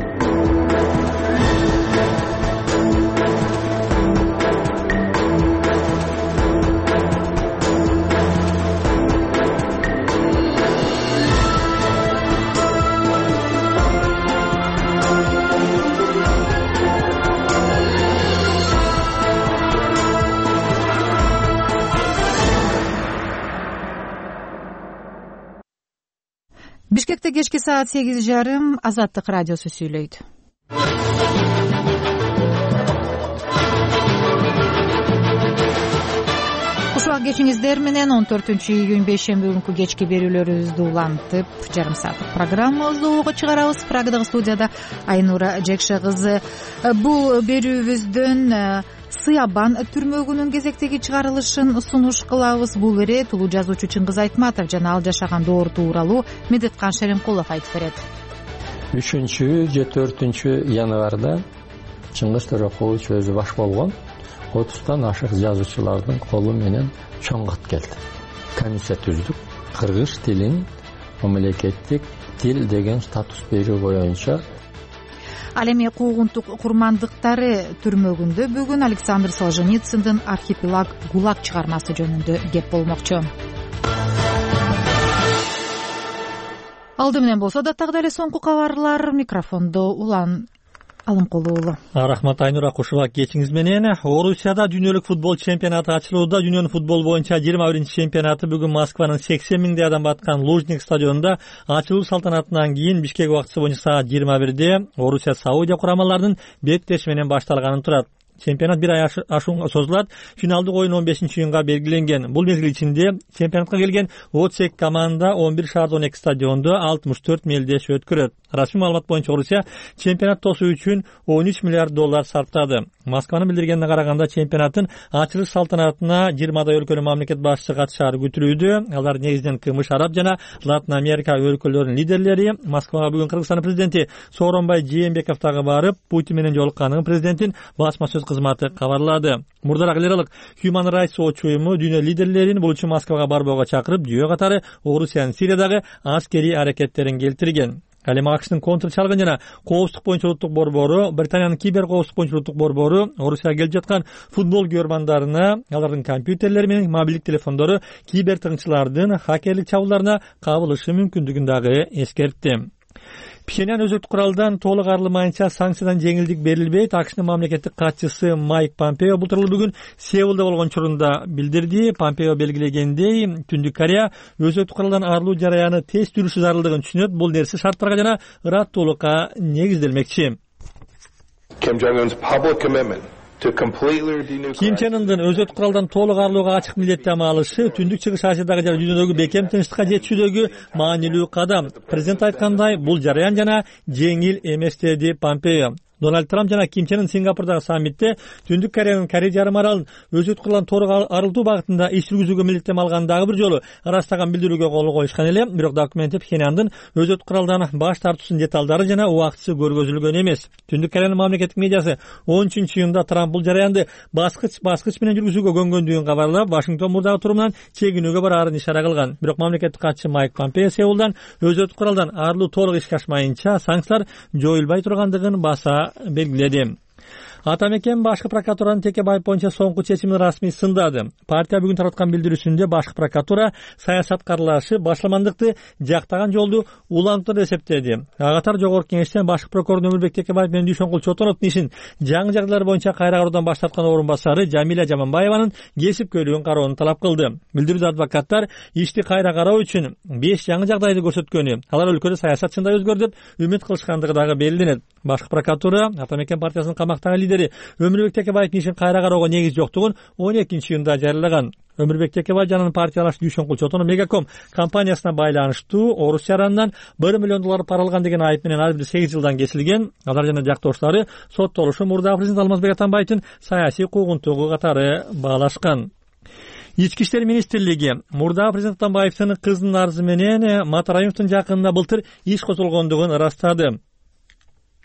Бишкекте кечки саат 8:30 Азаттык радиосу сүйлөйт. Кушубак кечиңиздер менен 14-июнь бейшемби күнкү кечки берүүлөрүбүздү улантып, жарым сааттык программабызды ого чыгарабыз. Прагадагы студияда Айнура Жекше кызы. Бул берүүбүздөн Сыябан түрмөгүнүн кезектеги чыгарылышын сунуш кылабыз. Бул эре тулуу жазуучу Чыңгыз Айтматов жана ал жашаган доор тууралуу Медеткан Шеремкулов айтып берет. 3-4 январда Чыңгыз Төрөкулович өзү баш болгон 30тан ашык жазуучулардын колу менен чоң кат келди. Комиссия түздүк. Кыргыз тилин мамлекеттик тил деген статус берүү боюнча. Ал эми куугунтук курмандыктары түрмөгүндө бүгүн Александр Солженицындын Архипелаг ГУЛАГ чыгармасы жөнүндө кеп болмокчу. Алды менен болсо да так эле соңку кабарлар. Микрофондо Улан Алымкулуу уулу. Рахмат Айнура, кушубак кечиңиз менен. Орусияда дүйнөлүк футбол чемпионаты ачылууда. Дүйнөнүн футбол боюнча 21-чемпионаты бүгүн Москванын 80 миңдей адам баткан Лужник стадионунда ачылуу салтанатынан кийин Бишкек убактысы боюнча саат 21-де Орусия Саудия курамаларынын беттеши менен башталганын турат. Чемпионат бир ай ашуунга созулат. Финалдык оюн 15-июнга белгиленген. Бул мезгил ичинде чемпионатка келген 32 команда 11 шаарда 12 стадиондо 64 мелдеш өткөрөт. Расмий маалымат боюнча Орусия чемпионат тосуу үчүн $13 миллиард сарптады. Москванын билдиргенине караганда чемпионаттын ачылыш салтанатына 20дай өлкөнүн мамлекет башчысы катышаары күтүлүүдө. Алар негизинен КМШ, Араб жана Латын Америка өлкөлөрүнүн лидерлери. Москвага бүгүн Кыргызстан президенти Сооронбай Жээнбеков дагы барып, Путин менен жолукканын президенттин басма сөз кызматы кабарлады. Мурдараак эл аралык Human Rights Watch уюму дүйнө лидерлерин бул үчүн Москвага барбоого чакырып, жүйө катары Орусиянын Сириядагы аскерий аракеттерин келтирген. Ал эми АКШтын контр чалгын жана коопсуздук боюнча улуттук борбору, Британиянын кибер коопсуздук боюнча улуттук борбору Орусияга келип жаткан футбол көрмандарына, алардын компьютерлери менен мобилдик телефондору кибер тыгынчылардын хакерлик чабуулдарына кабылышы мүмкүндүгүн дагы эскертти. Пхеньян өзөктүк куралдан толук арылмайынча санкциядан жеңилдик берилбейт. АКШнын мамлекеттик катчысы Майк Помпео бул тууралуу бүгүн Сеулда болгон учурунда билдирди. Помпео белгилегендей, Түндүк Корея өзөктүк куралдан арылуу жараяны тез жүрүшү зарылдыгын түшүнөт. Бул нерсе шарттарга жана ыраттуулукка негизделмекчи. Ким Чен Ындын өзөктүк куралдан толук арылууга ачык милдеттенме алышы Түндүк Чыгыш Азиядагы жана дүйнөдөгү бекем тынчтыкка жетүүдөгү маанилүү кадам. Президент айткандай, бул жараян жана жеңил эмес, деди Помпео. Дональд Трамп жана Ким Чен Ын Сингапурдагы саммитте Түндүк Кореянын Корей жарым аралын өзөктүк куралдан толук арылтуу багытында иш жүргүзүүгө милдеттенме алганын дагы бир жолу ырастаган билдирүүгө кол коюшкан эле. Бирок документте Пхеньяндын өзөктүк куралдан баш тартуусунун деталдары жана убактысы көргөзүлгөн эмес. Түндүк Кореянын мамлекеттик медиасы 13-июнда Трамп бул жараянды баскыч менен жүргүзүүгө көнгөндүгүн кабарлап, Вашингтон мурдагы турумунан чегинүүгө бараарын ишара кылган. Бирок мамлекеттик катчы Майк Помпео Сеулдан өзөктүк куралдан арылуу толук ишке ашмайынча санкциялар жоюлбай тургандыгын баса белгиледи. Атамекен башкы прокуратуранын Текебаев боюнча соңку чечимин расмий сындады. Партия бүгүн тараткан билдирүүсүндө башкы прокуратура саясат каралашы башламандыкты жактаган жолду улантты деп эсептеди. Ага катар жогорку кеңештен башкы прокурор Өмүрбек Текебаев менен Дүйшөнкул Чотоновдун ишин жаңы жагдайлар боюнча кайра кароодан баш тарткан орун басары Жамиля Жаманбаеванын кесипкөйлүгүн кароону талап кылды. Билдирүүдө адвокаттар ишти кайра кароо үчүн 5 жаңы жагдайды көрсөткөнү, алар өлкөдө саясат чындай өзгөрдү деп үмүт кылышкандыгы дагы белгиленет. Башкы прокуратура Атамекен партиясынын камактагы лидери Өмүрбек Текебаевдин ишин кайра кароого негиз жоктугун 12-июнда жарыялаган. Өмүрбек Текебаев жанын партиялаш Дүйшөнкул Чотонов Мегаком компаниясына байланыштуу Орусия аранынан $1 миллион пара алган деген айып менен ар бир 8 жылдан кесилген. Алар жана жактоошулары соттолушу мурдагы президент Алмазбек Атамбаевдин саясий куугунтугу катары баалашкан. Ички иштер министрлиги мурдагы президент Атамбаевдин кызынын арызы менен Матараимовдун жакынына былтыр иш козголгондугун ырастады.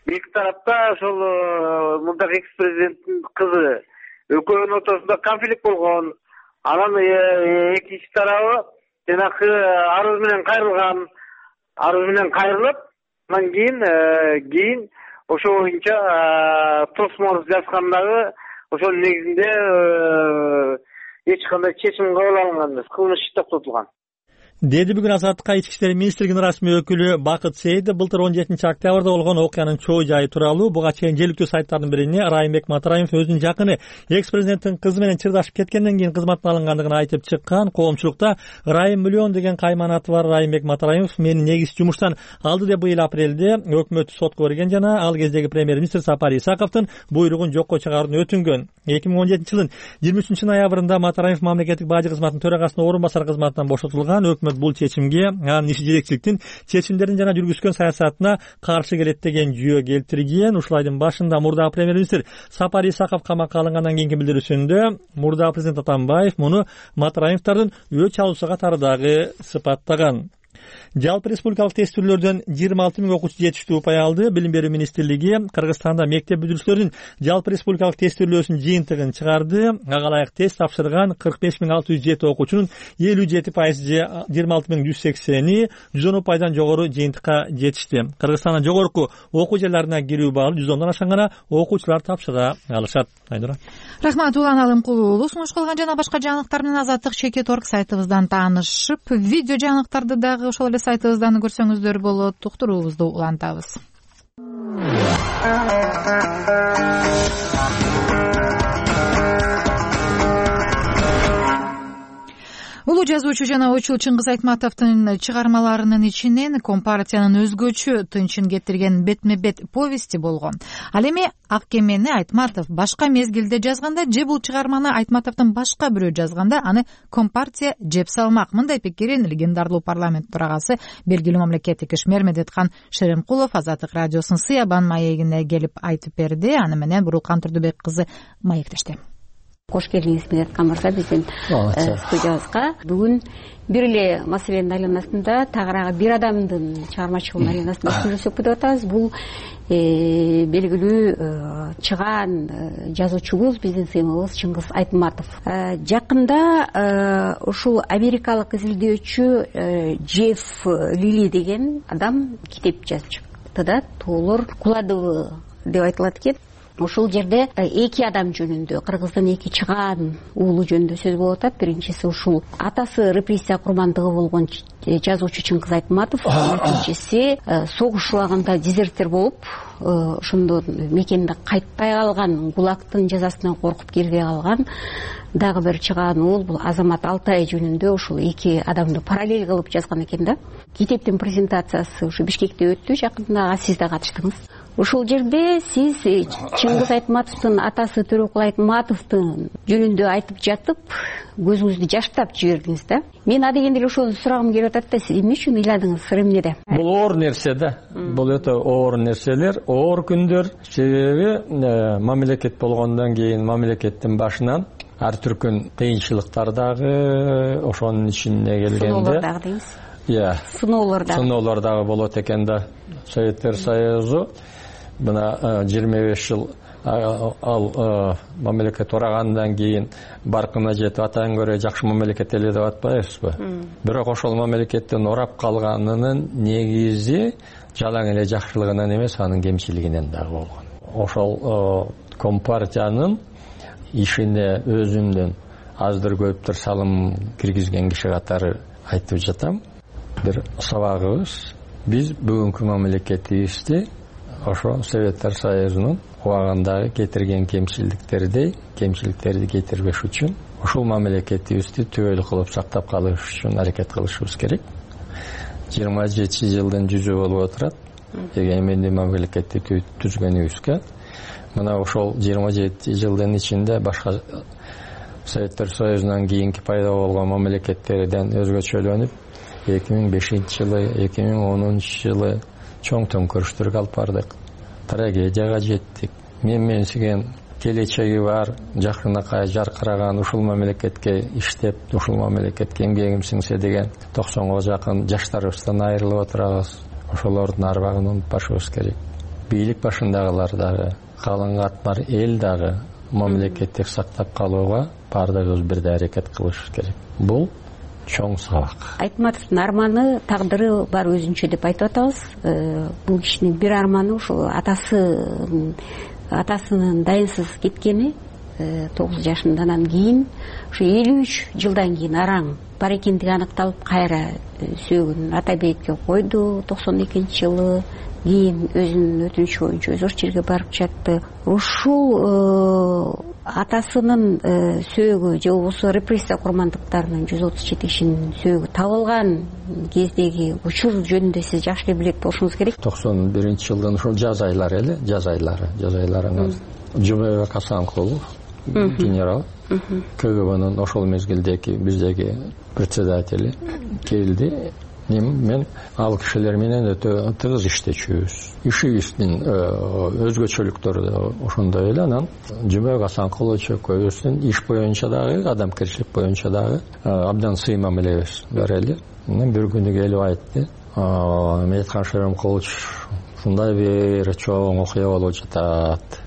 эки тарапта ошол мурдагы экс президенттин кызы экөөнүн ортосунда конфликт болгон. Анан экинчи тарабы жанагы арыз менен кайрылып, андан кийин ошо боюнча тосмор жазгандагы ошонун негизинде эч кандай чечим кабыл алынган эмес, кылмыш иш токтотулган, деди бүгүн Азаттыкка ички иштер министрлигинин расмий өкүлү Бакыт Сейитов. Былтыр 17 октябрда болгон окуянын чоо жайы тууралуу буга чейин желиктүү сайттардын бирине Райымбек Матараев өзүнүн жакыны экс президенттин кызы менен чырдашып кеткенден кийин кызматтан алынгандыгын айтып чыккан. Коомчулукта Райым миллион деген кайманаты бар Райымбек Матараев мени негиз жумуштан алды деп быйыл апрелде өкмөт сотко берген жана ал кездеги премьер-министр Сапар Исаковдун буйругун жокко чыгарууну өтүнгөн. 2017 жылдын 23 ноябрында Матараев мамлекеттик бажы кызматынын төрагасынын орун басары кызматынан бошотулган. Өкмөт бул чечимге анын иши жетекчиликтин чечимдерин жана жүргүзгөн саясатына каршы келет деген жүйө келтирген. Ушул айдын башында мурдагы премьер-министр Сапар Исаков камакка алынгандан кийинки билдирүүсүндө мурдагы президент Атамбаев муну Матараевдин өч алуусу катары дагы сыпаттаган. Жалпы республикалык тестүүлөрдөн 26 000 окуучу жетиштүү упай алды. Билим берүү министрлиги Кыргызстанда мектеп бүтүрүүчүлөрүнүн жалпы республикалык тестүүлөөсүнүн жыйынтыгын чыгарды. Ага ылайык тест тапшырган 45 607 окуучунун 57% же 26 180 110 упайдан жогору жыйынтыкка жетишти. Кыргызстандын жогорку окуу жайларына кирүү баалы 110дон ашкан гана окуучулар тапшыра алышат. Айнура. Рахмат, Улан Алымкул уулу. Сунуш кылган жана башка жаңылыктар менен Азаттык Чекит.org сайтыбыздан таанышып, видео жаңылыктарды дагы ошол эле сайтыбыздан көрсөңүздөр болот. Уктуруубузду улантабыз. Улуу жазуучу жана ойчул Чыңгыз Айтматовдун чыгармаларынын ичинен Компартиянын өзгөчө тынчын кетирген бетме-бет повести болгон. Ал эми Ак кемени Айтматов башка мезгилде жазганда же бул чыгарманы Айтматовдун башка бирөө жазганда аны Компартия жеп салмак. Мындай пикирин легендарлуу парламент төрагасы белгилүү мамлекеттик ишмер Медеткан Шеремкулов Азаттык радиосунун Сыябан маегине келип айтып берди. Аны менен Бурулкан Турдубек кызы маектешти. Кош келдиңиз Медеткан мырза биздин студиябызга. Бүгүн бир эле маселенин айланасында тагыраагы бир адамдын чыгармачылыгынын айланасында сүйлөшөк деп атабыз. Бул белгилүү чыгаан жазуучубуз, биздин сыймыбыз Чыңгыз Айтматов. Жакында ушул америкалык изилдөөчү Джефф Лили деген адам китеп жазып чыкты да, Тоолор куладыбы деп айтылат экен. Ушул жерде эки адам жөнүндө, Кыргыздын эки чыгаан уулу жөнүндө сөз болуп атат. Биринчиси ушул атасы репрессия курмандыгы болгон жазуучу Чыңгыз Айтматов, экинчиси согуш убагында дезертир болуп, ошондо мекенде кайтпай калган, ГУЛАГтын жазасынан коркуп кирбей калган дагы бир чыгаан уул. Бул Азамат Алтай жөнүндө ушул эки адамды параллель кылып жазган экен да. Китептин презентациясы ушу Бишкекте өттү жакында, сиз да катыштыңыз. Ушул жерде сиз Чыңгыз Айтматовдун атасы Төрөкул Айтматовдун жөнүндө айтып жатып, көзүңүздү жаштап жибердиңиз да. Мен адегенде эле ошону сурагым келип атат да, сиз эмне үчүн ыйладыңыз, сыр эмнеде? Бул оор нерсе да. Бул өтө оор нерселер, оор күндөр. Себеби мамлекет болгондон кийин мамлекеттин башынан ар түркүн кыйынчылыктар дагы ошонун ичине келгенде. Сыноолор дагы дейсиз? Сыноолор дагы болот экен да. Советтер Союзу мына 25 жыл ал мамлекет урагандан кийин баркына жетип атаан көрө жакшы мамлекет эле деп атпайбызбы? Бирок ошол мамлекеттен урап калганынын негизи жалаң эле жакшылыгынан эмес, анын кемчилигинен дагы болгон. Ошол Компартиянын ишине өзүмдүн аздыр көптүр салым киргизген киши катары айтып жатам. Бир сабагыбыз, биз бүгүнкү мамлекетибизди ошо Советтер Союзунун убагындагы кетирген кемчиликтерди кетирбеш үчүн ушул мамлекетибизди түбөлүк кылып сактап калыш үчүн аракет кылышыбыз керек. 27 жылдын жүзү болуп отурат эгемендүү мамлекетти түзгөнүбүзгө. Мына ошол 27 жылдын ичинде башка Советтер Союзунан кийинки пайда болгон мамлекеттерден өзгөчөлөнүп 2005 жылы, 2010 жылы чоң төңкөрүштөргө алып бардык. Трагедияга жеттик. Менсиген келечеги бар, жакынакай жаркыраган ушул мамлекетке иштеп, ушул мамлекетке эмгегим сиңсе деген 90га жакын жаштарыбыздан айрылып отурабыз. Ошолордун арбагын унутпашыбыз керек. бийлик башындагылар дагы, калың катмар эл дагы мамлекеттик сактап калууга баардыгыбыз бирдей аракет кылыш керек. Бул чоң сабак. Айтматовдун арманы, тагдыры бар өзүнчө деп айтып атабыз. Бул кишинин бир арманы ушул атасынын дайынсыз кеткени 9 жашындан кийин, ушу 53 жылдан кийин араң бар экендиги аныкталып, кайра сөөгүн ата бейитке койду 92-жылы. Кийин өзүнүн өтүнүчү боюнча өзү жерге барып жатты. Ушул атасынын сөөгү же болбосо репрессия курмандыктарынын 137 кишинин сөөгү табылган кездеги учур жөнүндө сиз жакшы эле билет болушуңуз керек. 91-жылдын ушул жаз айлары эле, жаз айларында Жумабек Асанкулов генерал КГБнын ошол мезгилдеги биздеги председатели келди. Мен ал кишилер менен өтө тыгыз иштечүбүз. Ишибиздин өзгөчөлүктөрү ошондой эле. Анан Жумабек Асанкулович экөөбүздүн иш боюнча дагы, адамгерчилик боюнча дагы абдан сыймам элебиз бар эле. Мен бир күнү келип айтты: Медеткан Шеремкулович, ушундай бир чоң окуя болуп жатат.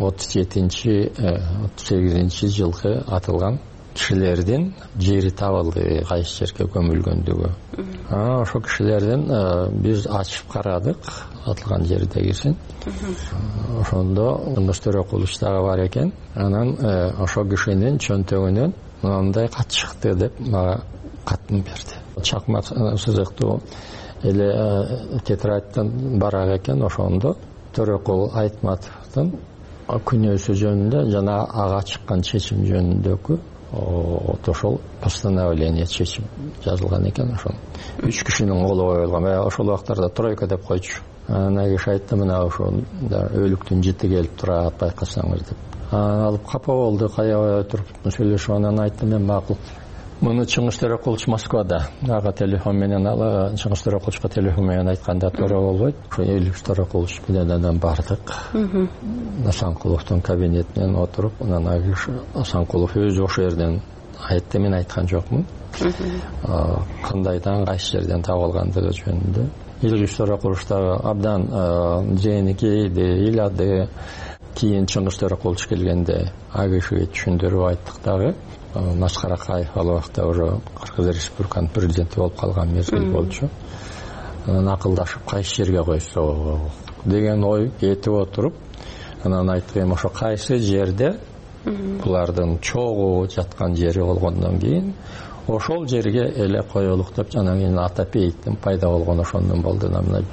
37-38 жылкы атылган кишилердин жери табылды, кайсы жерге көмүлгөндүгү. Ошол кишилердин биз ачып карадык, атылган жердегисин. Ошондо Дөстөрөкулович дагы бар экен. Анан ошол кишинин чөнтөгүнөн мындай кат чыкты деп мага катын берди. Чакмак сызыктуу эле тетрадьтан барак экен. Ошондо Төрөкул Айтматовдун күнөөсү жөнүндө жана ага чыккан чечим жөнүндөгү ошол постановление чечим жазылган экен. Ошол 3 кишинин колу коюлган. Ошол убактарда тройка деп койчу. Анан киши айтты: мына ошондо өлүктүн жити келип турат, байкасаңыз деп. Алып капа болду, каябай отуруп сүйлөшүп. Анан айтты: мен макул. Муну Чыңгыз Төрөкулович Москвада. Ага телефон менен Чыңгыз Төрөкуловичка телефон менен айтканда туура болбойт. Ошо Элик Төрөкулович менен анан бардык. Асанкуловдун кабинетинен отуруп, анан Асанкулов өзү ошол жерден айтты, мен айткан жокмун. Кандайдан, кайсы жерден табылгандыгы жөнүндө. Элик Төрөкулович дагы абдан зээни кейди, ыйлады. Кийин Чыңгыз Төрөкулович келгенде ага кишиге түшүндүрүп айттык дагы. Наскар Акаев ал убакта уже Кыргыз Республиканын президенти болуп калган мезгил болчу. Анан акылдашып кайсы жерге койсок деген ой кетип отуруп, анан айттым: ошо кайсы жерде булардын чогуу жаткан жери болгондон кийин ошол жерге эле коелук деп, анан кийин ата бейиттин пайда болгону ошондон болду. Мына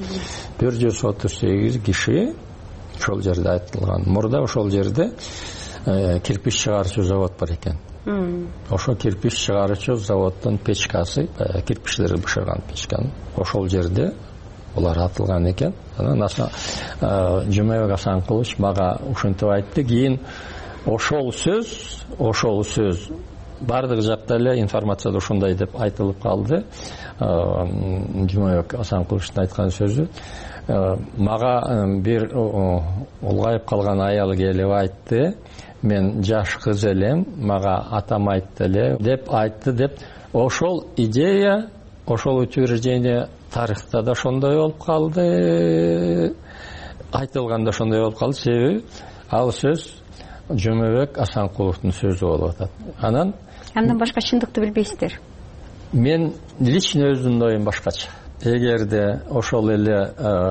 138 киши ошол жерде айтылган. Мурда ошол жерде кирпич чыгарчу завод бар экен. Ошо кирпич чыгарчу заводдун печкасы, кирпичтерди бышырган печканы ошол жерде булар атылган экен. Анан Жумабек Асанкулович мага ушинтип айтты. Кийин ошол сөз бардык жакта эле информацияда ушундай деп айтылып калды. Жумабек Асанкуловичтин айткан сөзү: мага бир улгайып калган аял келип айтты, мен жаш кыз элем, мага атам айтты эле деп айтты деп. Ошол идея, ошол утверждение тарыхта да ошондой болуп калды, айтылганда ошондой болуп калды. Себеби ал сөз Жумабек Асанкуловдун сөзү болуп атат. Андан башка чындыкты билбейсиздер. Мен лично өзүмдүн оюм башкача. Эгерде ошол эле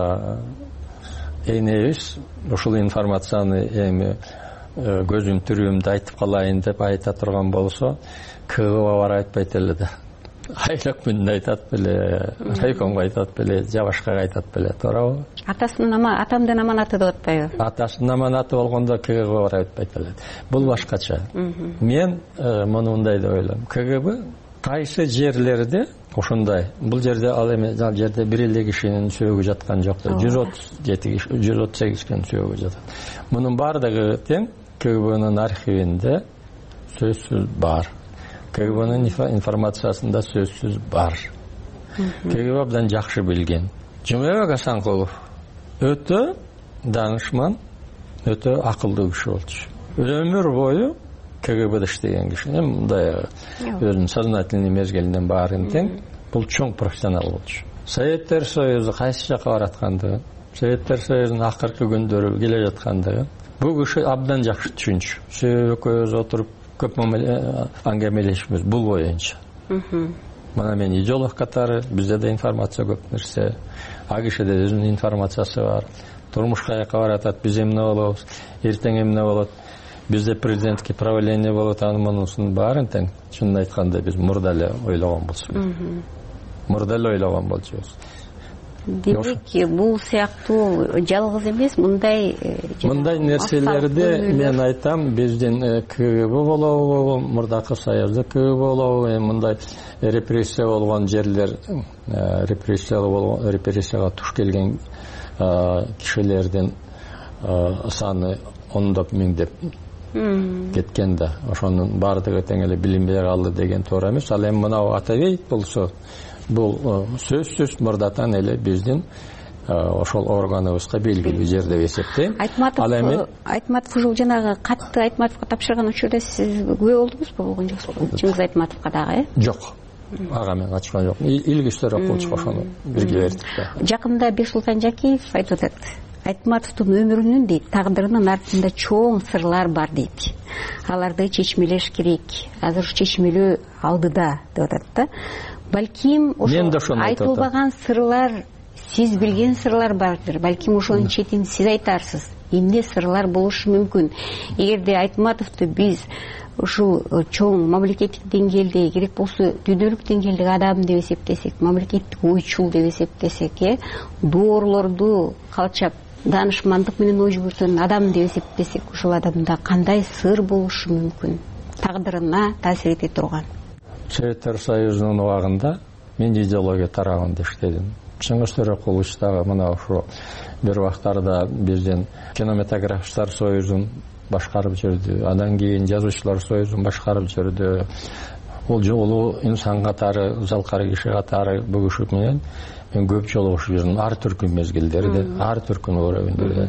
энебиз ушул информацияны эми көзүм түрүмдө айтып калайын деп айта турган болсо, КГБ бар айтпайт эле да. Айлык күндө айтат беле, райкомго айтат беле, же башкага айтат беле, туурабы? Атамдын аманаты деп атпайбы? Атасынын аманаты болгондо КГБ бар айтпайт эле. Бул башкача. Мен муну мындай деп ойлойм. КГБ кайсы жерлерде ошондой, бул жерде ал эми ал жерде бир эле кишинин сөөгү жаткан жок, 138 кишинин сөөгү жатат. Мунун бардыгы тең КГБнын архивинде сөзсүз бар. КГБнын информациясында сөзсүз бар. КГБ абдан жакшы билген. Жумабек Асанкулов өтө даңышман, өтө акылдуу киши болчу. Өмүр бою КГБда иштеген киши. Мындай өзүнүн сознательный мезгилинен баарын тең бул чоң профессионал болчу. Советтер Союзу кайсы жака бараткандыгын, Советтер Союзунун акыркы күндөрү келе жаткандыгы бул киши абдан жакшы түшүнчү. Экөөбүз отуруп көп аңгемелешибиз бул боюнча. Мына мен идеолог катары, бизде да информация көп нерсе. А кишиде өзүнүн информациясы бар. Турмуш каяка баратат, биз эмне болобуз, эртең эмне болот. Бизде президентке правление болот, анын мунусунун баарын тең. Чынын айтканда биз мурда эле ойлогон болчубуз. Демек, бул сыяктуу жалгыз эмес, мындай нерселерди мен айтам, биздин КГБ болобу, мурдакы Союзда КГБ болобу, мындай репрессия болгон жерлер, репрессияга туш келген кишилердин саны ондоп миңдеп кеткен да, ошонун баардыгы тең эле билим бере алды деген туура эмес. Ал эми мынау Атабеев болсо, бул сөзсүз мурдатан эле биздин ошол органыбызга белгилүү жер деп эсептейм. Айтматов ушул жанагы катты Айтматовго тапшырган учурда сиз күбө болдуңузбу болгон жоксузбу? Чыңгыз Айтматовго дагы, Жок. Ага мен катышкан жокмун. Илгичтер окулчу ошону бирге бердик да. Жакында Бексултан Жакиев айтып атат. Айтматовдун өмүрүнүн дейт, тагдырынын артында чоң сырлар бар дейт. Аларды чечмелеш керек. Азыр чечмелөө алдыда деп атат да. Балким ошо айтылбаган сырлар, сиз билген сырлар бардыр. Балким ошонун четин сиз айтарсыз. Эмне сырлар болушу мүмкүн? Эгерде Айтматовду биз ушул чоң мамлекеттик деңгээлде, керек болсо дүйнөлүк деңгээлдеги адам деп эсептесек, мамлекеттик ойчул деп эсептесек, доорлорду калчап даанышмандык менен ой жүгүртөн адам деп эсептесек, ушул адамда кандай сыр болушу мүмкүн? Тагдырына таасир эте турган. Советтер Союзунун убагында мен идеология тарабында иштедим. Чыңгыз Төрөкулович дагы мына ошо бир убактарда биздин кинематографисттер союзун башкарып жүрдү. Андан кийин жазуучулар союзун башкарып жүрдү. Ол жолу инсан катары, залкар киши катары бул киши менен мен көп жолугушуп жүрдүм. Ар түркүн мезгилдерде, ар түркүн өрөбүндө.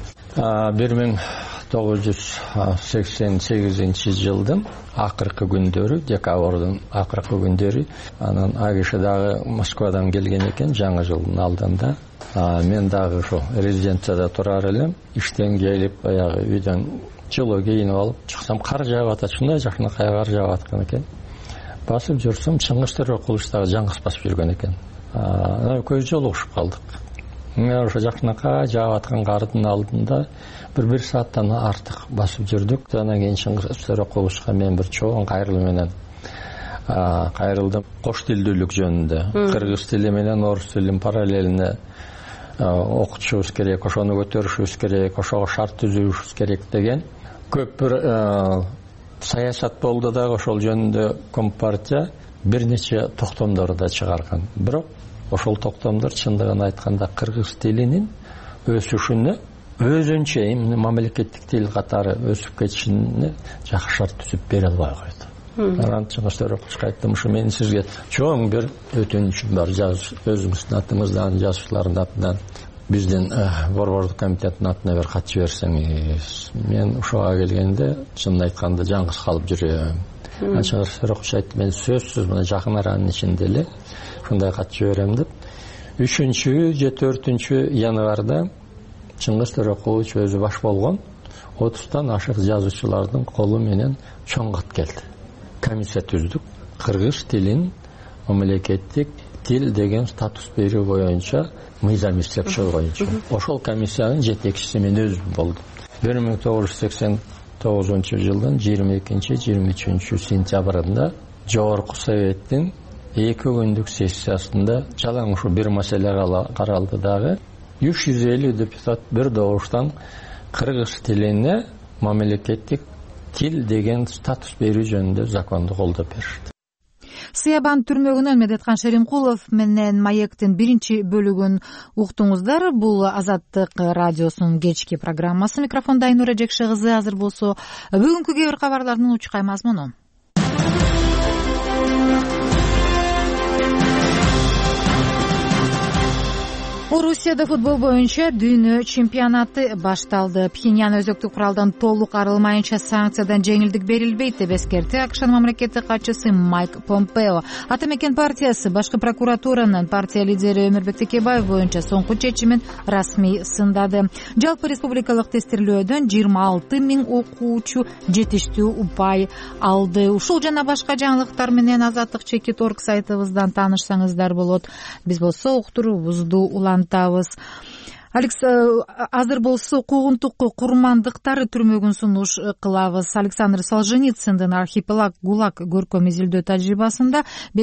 1988 жылдын акыркы күндөрү, декабрдын акыркы күндөрү, анан агиши дагы Москвадан келген экен, жаңы жылдын алдында. Мен дагы ошо резиденцияда турар элем. Иштен келип, баягы үйдөн жылуу кийинип алып чыксам, кар жаап атат, ушундай жакынакай кар жаап аткан экен. Басып жүрсөм, Чыңгыз Төрөкулович дагы жаңгыз басып жүргөн экен. Көз жолугушуп калдык. Мен ошо жакынакай жаап аткан кардын алдында бир сааттан артык басып жүрдүк. Андан кийин Чыңгыз Төрөкуловичка мен бир чоң кайрылуу менен кайрылдым. Кош тилдүүлүк жөнүндө. Кыргыз тили менен орус тилин параллелине окутушубуз керек, ошону көтөрүшүбүз керек, ошого шарт түзүшүбүз керек деген көп бир саясат болду дагы. Ошол жөнүндө Компартия бир нече токтомдор да чыгарган. Бирок ошол токтомдор чындыгын айтканда кыргыз тилинин өсүшүнө өзүнчө мамлекеттик тил катары өсүп кетишине жакшы шарт түзүп бере албай койду. Анан Чыңгыз Төрөкуловичка айттым, ушу мен сизге чоң бир өтүнүчүм бар, өзүңүздүн атыңыздан, жазуучулардын атынан, биздин борбордук комитеттин атына бир кат жиберсеңиз. Мен ушуга келгенде чынын айтканда жаңгыз калып жүрөм. Чыңгыз Төрөкулович айтты, мен сөзсүз мына жакын аранын ичинде эле ушундай кат жиберем деп. 3 же 4 январда Чыңгыз Төрөкулович өзү баш болгон 30тан ашык жазуучулардын колу менен чоң кат келди. Комиссия түздүк. Кыргыз тилин мамлекеттик тил деген статус берүү боюнча мыйзам исчептөө боюнча. Ошол комиссиянын жетекчиси мен өзүм болдум. 1989 жылдын 22-23 сентябрында Жогорку Советтин 2 күндүк сессиясында жалаң ушу бир маселе каралды дагы. 350 депутат бир добуштан кыргыз тилине мамлекеттик тил деген статус берүү жөнүндө законду колдоп беришти. Сыябан түрмөгүнөн Медеткан Шеримкулов менен Маектин биринчи бөлүгүн уктуңуздар. Бул Азаттык радиосунун кечки программасы. Микрофонда Айнура Жекше кызы. Азыр болсо бүгүнкү кээ бир кабарлардын учкай мазмуну. Орусияда футбол боюнча дүйнө чемпионаты башталды. Пхеньян өзөктүк куралдан толук арылмайынча санкциядан жеңилдик берилбейт деп эскертти АКШнын мамлекеттик катчысы Майк Помпео. Ата мекен партиясы башкы прокуратуранын партия лидери Өмүрбек Текебаев боюнча соңку чечимин расмий сындады. Жалпы республикалык тестирлөөдөн 26 миң окуучу жетиштүү упай алды. Ушул жана башка жаңылыктар менен Азаттык Чекит.орг сайтыбыздан таанышсаңыздар болот. Биз болсо уктуруубузду улантабыз. Азыр болсо куугунтук курмандыктары түрмөгүн сунуш кылабыз. Александр Солженицындын «Архипелаг ГУЛАГ» көркөм изилдөө тажрыйбасында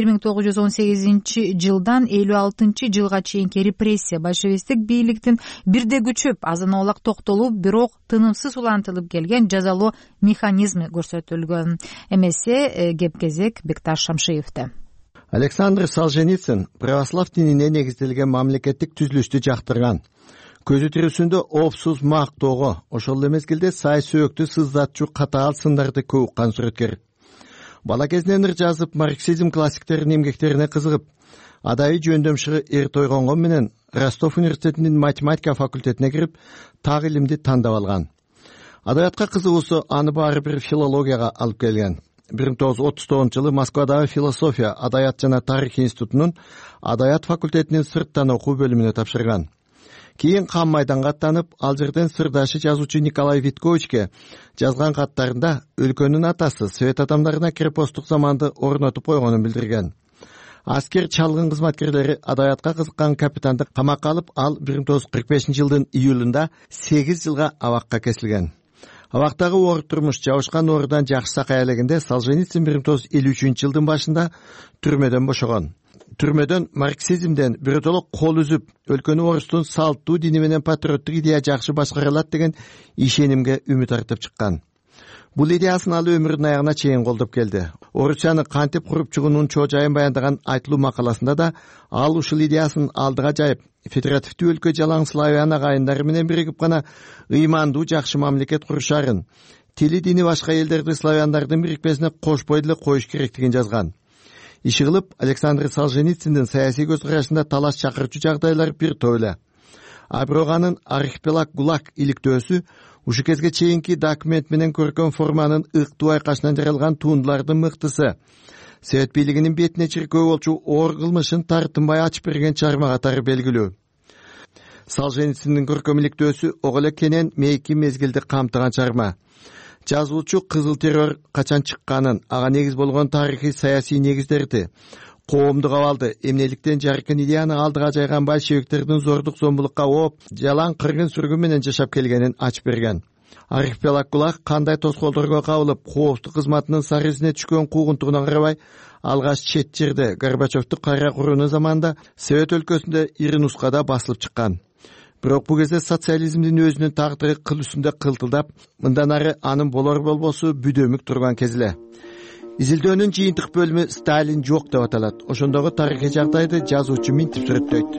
1918 жылдан 56 жылга чейинки репрессия большевистик бийликтин бирде күчөп, азын-аулак токтолуп, бирок тынымсыз улантылып келген жазалоо механизми көрсөтүлгөн. Эмесе кеп-кезек Бекташ Шамшиевде. Александр Солженицын православ динине негизделген мамлекеттик түзүлүштү жактырган. Көзү тирүүсүндө опсуз мактоого, ошол эле мезгилде сай сөөктү сыздатчу катаал сындарды көп уккан сүрөткөр. Бала кезинен ыр жазып, марксизм классиктеринин эмгектерине кызыгып, адайы жөндөмшүгү эрте ойгонгон менен Ростов университетинин математика факультетине кирип, так илимди тандап алган. Адабиятка кызыгуусу аны баары бир филологияга алып келген. 1939 жылы Москвадагы философия, адабият жана тарих институтунун адабият факультетинин сырттан окуу бөлүмүнө тапшырган. Кийин кам майданга аттанып, ал жерден сырдашы жазуучу Николай Витковичке жазган каттарында өлкөнүн атасы Совет адамдарына крепосттук заманды орнотуп койгонун билдирген. Аскер чалгын кызматкерлери адабиятка кызыккан капитанды камакка алып, ал 1945 жылдын июлунда 8 жылга абакка кесилген. Абактагы оор турмуш жабышкан оорудан жакшы сакаялегенде Солженицын 1953 жылдын башында түрмөдөн бошогон. Түрмөдөн марксизмден биротоло кол үзүп, өлкөнү орустун салттуу дини менен патриоттук идея жакшы башкарылат деген ишенимге үмүт артып чыккан. Бул идеясын ал өмүрүнүн аягына чейин колдоп келди. Орусияны кантип куруп чыгуунун чоо жайын баяндаган айтылуу макаласында да ал ушул идеясын алдыга жайып, федеративдүү өлкө жалаң славян агайындары менен биригип гана ыймандуу жакшы мамлекет курушарын, тили дини башка элдерди славяндардын бирикпесине кошпой деле коюш керектигин жазган. Иши кылып, Александр Солженицындын саясий көз карашында талаш чакырчу жагдайлар бир топ эле. А бирок анын «Архипелаг ГУЛАГ» иликтөөсү ушу кезге чейинки документ менен көркөм форманын ыктуу айкашынан жаралган туындылардын мыктысы. Совет бийлигинин бетине чиркөө болчу оор кылмышын тартынбай ачып берген чарма катары белгилүү. Солженицындын көркөм иликтөөсү ого эле кенен мейки мезгилди камтыган чарма. Жазуучу кызыл террор качан чыкканын, ага негиз болгон тарыхый саясий негиздерди, коомдук абалды, эмнеликтен жаркын идеяны алдыга жайган большевиктердин зордук зомбулукка ооп, жалаң кыргын сүргүн менен жашап келгенин ачып берген. «Архипелаг ГУЛАГ» кандай тоскоолдорго кабылып, коопсуздук кызматынын сары изине түшкөн куугунтугуна карабай, алгаш чет жерде Горбачевдун кайра курууну заманында Совет өлкөсүндө ири нускада басылып чыккан. Бирок бул кезде социализмдин өзүнүн тагдыры кыл үстүндө кылтылдап, мындан ары анын болор болбосу бүдөмүк турган кез эле. Изилдөөнүн жыйынтык бөлүмү «Сталин жок» деп аталат. Ошондогу тарыхый жагдайды жазуучу минтип сүрөттөйт.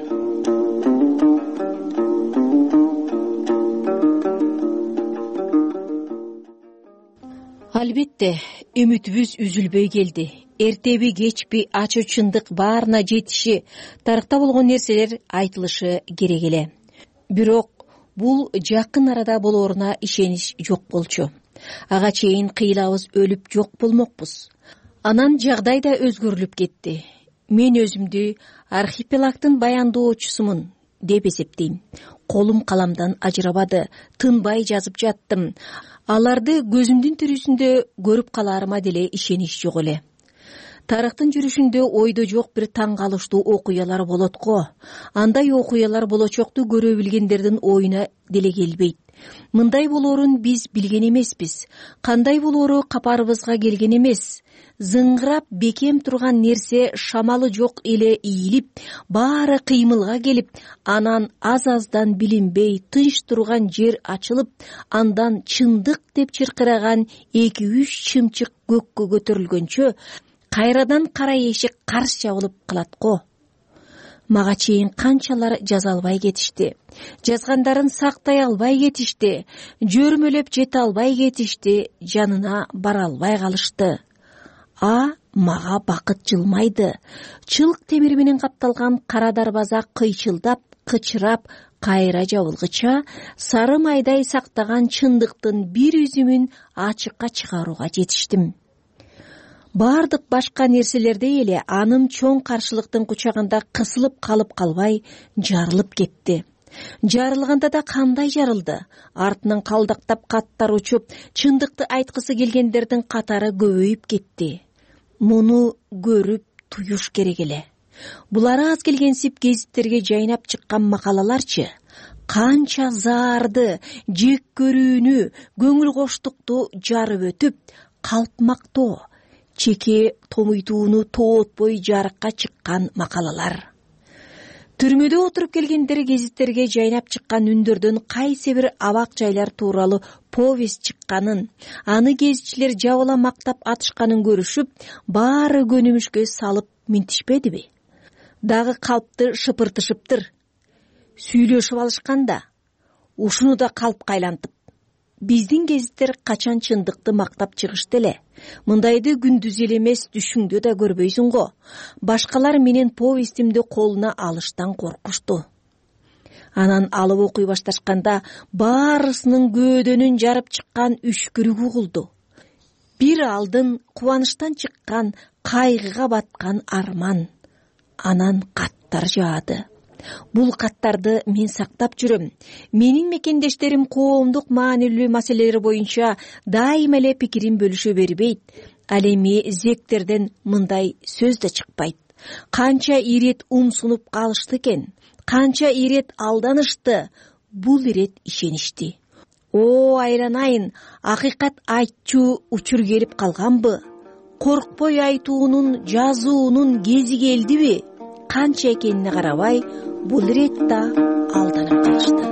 Албетте, үмүтүбүз үзүлбөй келди. Эртеби кечпи ачуу чындык баарына жетиши, тарыхта болгон нерселер айтылышы керек эле. Бирок бул жакын арада болоруна ишенич жок болчу. Ага чейин кыйлабыз өлүп жок болмокпуз. Анан жагдай да өзгөрүлүп кетти. Мен өзүмдү архипелагдын баяндоочусумун деп эсептейм. Колум каламдан ажырабады, тынбай жазып жаттым. Аларды көзүмдүн тирүүсүндө көрүп каларыма деле ишенич жок эле. Тарыхтын жүрүшүндө ойдо жок бир таң калыштуу окуялар болот го. Андай окуялар болочокту көрө билгендердин оюна деле келбейт. Мындай болоорун биз билген эмеспиз. Кандай болоору капарыбызга келген эмес. Зыңгырап бекем турган нерсе шамалы жок эле ийилип, баары кыймылга келип, анан аз-аздан билинбей тынч турган жер ачылып, андан чындык деп чыркыраган 2-3 чымчык көккө көтөрүлгөнчө кайрадан кара эшик карс жабылып калат го. Мага чейин канчалар жаза албай кетишти. Жазгандарын сактай албай кетишти. Жөрмөлөп жете албай кетишти. Жанына бара албай калышты. Мага бакыт жылмайды. Чылык темир менен капталган кара дарбаза кыйчылдап, кычырап кайра жабылгыча сары майдай сактаган чындыктын бир үзүмүн ачыкка чыгарууга жетиштим. Бардык башка нерселердей эле аным чоң каршылыктын кучагында кысылып калып калбай жарылып кетти. Жарылганда да кандай жарылды? Артынан калдактап каттар учуп, чындыкты айткысы келгендердин катары көбөйүп кетти. Муну көрүп туюш керек эле. Булар аз келгенсип гезиттерге жайнап чыккан макалаларчы канча заарды, жек көрүүнү, көңүл коштукту жарып өтүп, калпмактоо, чеке томуйтууну тоотпой жарыкка чыккан макалалар. Түрмөдө отуруп келгендер гезиттерге жайнап чыккан үндөрдөн кайсы бир абак жайлар тууралуу повесть чыкканын, аны гезитчилер жабыла мактап атышканын көрүшүп, баары көнүмүшкө салып минтишпедиби? Дагы калпты шыпыртышыптыр. Сүйлөшүп алышканда, ушуну да калпка айлантып. Биздин гезиттер качан чындыкты мактап чыгышты эле. Мындайды күндүз эле эмес, түшүңдө да көрбөйсүң го. Башкалар менен повестимди колуна алыштан коркушту. Анан алып окуй башташканда баарысынын көөдөнүн жарып чыккан үшкүрүк угулду. Бир алдын кубанычтан чыккан, кайгыга баткан арман. Анан каттар жаады. Бул каттарды мен сактап жүрөм. Менин мекендештерим коомдук маанилүү маселелер боюнча дайыма эле пикирин бөлүшө бербейт. Ал эми зектерден мындай сөз да чыкпайт. Канча ирет умсунуп калышты экен, канча ирет алданышты, бул ирет ишеништи. О, айланайын, акыйкат айтчу учур келип калганбы? Коркпой айтуунун, жазуунун кези келдиби? Канча экенине карабай, бул ирет да алданып калышты.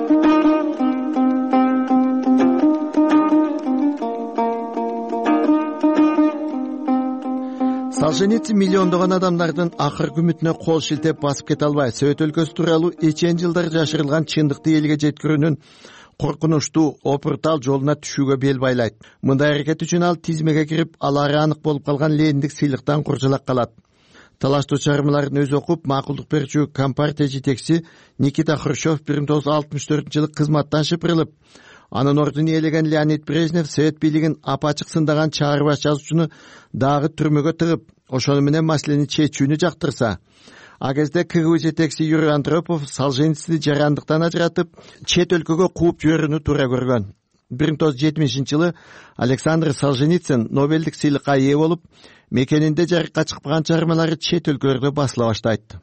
Солженицин миллиондогон адамдардын акыркы үмүтүнө кол шилтеп басып кете албай, Совет өлкөсү тууралуу эчен жылдар жашырылган чындыкты элге жеткирүүнүн коркунучтуу опуртал жолуна түшүүгө бел байлайт. Мындай аракет үчүн ал тизмеге кирип, алары анык болуп калган Лениндик сыйлыктан куржалак калат. Талаштуу чыгармаларын өзү окуп, макулдук берүүчү Компартия жетекчиси Никита Хрущев 1964-жылы кызматтан шыпырылып, анын ордун ээлеген Леонид Брежнев Совет бийлигин апачык сындаган чаарбаш жазуучуну дагы түрмөгө тыгып, ошону менен маселени чечүүнү жактырса, а кезде КГБ жетекчиси Юрий Андропов Солженицинди жарандыктан ажыратып, чет өлкөгө кууп жиберүүнү туура көргөн. 1970-жылы Александр Солженицин Нобелдик сыйлыкка ээ болуп, мекенинде жарыкка чыкпаган чыгармалары чет өлкөлөрдө басыла баштайт.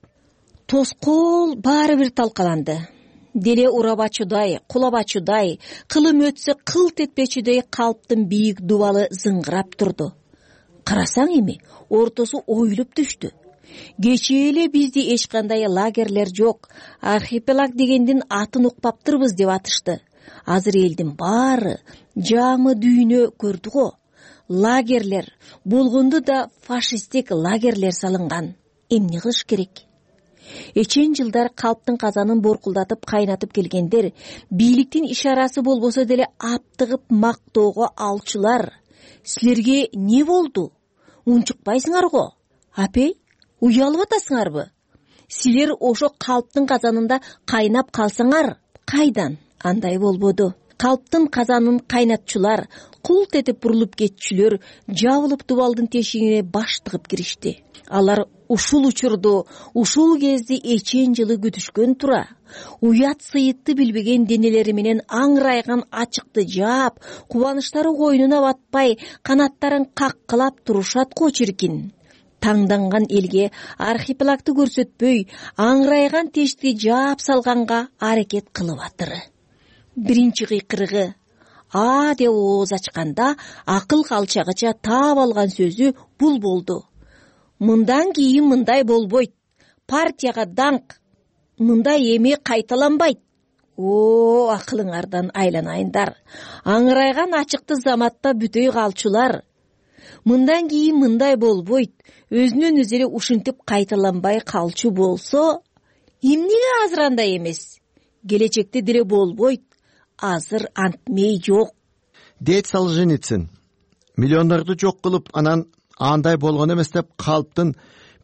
Тоскоол баары бир талкаланды. Деле урабачудай, кулабачудай, кылым өтсө кылт этпечүдөй калптын бийик дубалы зыңгырап турду. Карасаң эми, ортосу оюлуп түштү. Кечээ эле бизде эч кандай лагерлер жок, архипелаг дегендин атын укпаптырбыз деп атышты. Азыр элдин баары жамы дүйнө көрдү го. Лагерлер, болгонду да фашисттик лагерлер салынган. Эмне кылыш керек? Эчен жылдар калптын казанын боркулдатып кайнатып келгендер, бийликтин ишарасы болбосо деле аптыгып мактоого алчулар. Силерге не болду? Унчукпайсыңар го? Апей, уялып атасыңарбы? Силер ошо калптын казанында кайнап калсаңар, кайдан? Андай болбоду. Калптын казанын кайнатчулар, култ этип бурулуп кетчүлөр жабылып дубалдын тешигине баш тыгып киришти. Алар ушул учурду, ушул кезди эчен жылы күтүшкөн тура. Уят сыйытты билбеген денелери менен аңырайган ачыкты жаап, кубанычтары койнуна батпай, канаттарын каккылап турушат го чиркин. Таңданган элге архипелагды көрсөтпөй, аңырайган тешти жаап салганга аракет кылып атыры. Биринчи кыйкырыгы а деп ооз ачканда акыл калчагыча таап алган сөзү бул болду. Мындан кийин мындай болбойт. Партияга даңк. Мындай эми кайталанбайт. О, акылыңардан айланайындар. Аңырайган ачыкты заматта бүтөй калчулар. Мындан кийин мындай болбойт. Өзүнөн өзү эле ушинтип кайталанбай калчу болсо, эмнеге азыр андай эмес? Келечекте деле болбойт. Азыр антмей жок. Дейт Солженицин. Миллиондорду жок кылып, анан андай болгон эмес деп калптын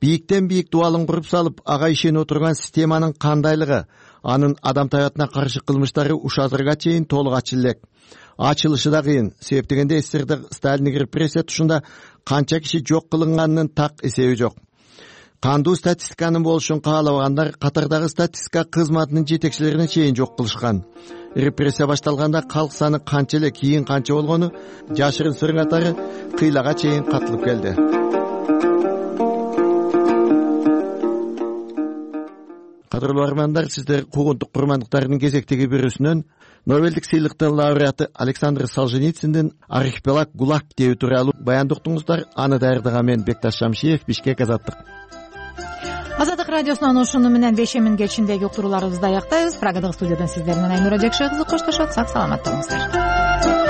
бийиктен бийик дубалын куруп салып ага ишенип отурган системанын кандайлыгы, анын адам табиятына каршы кылмыштары ушазырга чейин толук ачыла элек. Ачылышы да кыйын. Себеп дегенде СССРде Сталиндик репрессия тушунда канча киши жок кылынганынын так эсеби жок. Кандуу статистиканын болушун каалабагандар катардагы статистика кызматынын жетекчилерине чейин жок кылышкан. Репрессия башталганда калк саны канча эле, кийин канча болгону жашырын сыр катары кыйлага чейин катылып келди. Кадырлуу армандар, сиздер куугунтук курмандыктарынын кезектеги бирөөсүнөн Нобелдик сыйлыктын лауреаты Александр Солженициндин «Архипелаг ГУЛАГ» китеби тууралуу баяндоо уктуңуздар. Аны даярдаган мен Бекташ Шамшиев, Бишкек, Азаттык. Азаттык радиосунун ушуну менен 5-миң кечиндеги уктурууларыбызды аяктайбыз. Прагадагы студиядан сиздер менен Айнура Жакшы кызы коштошот. Сак саламат болуңуздар.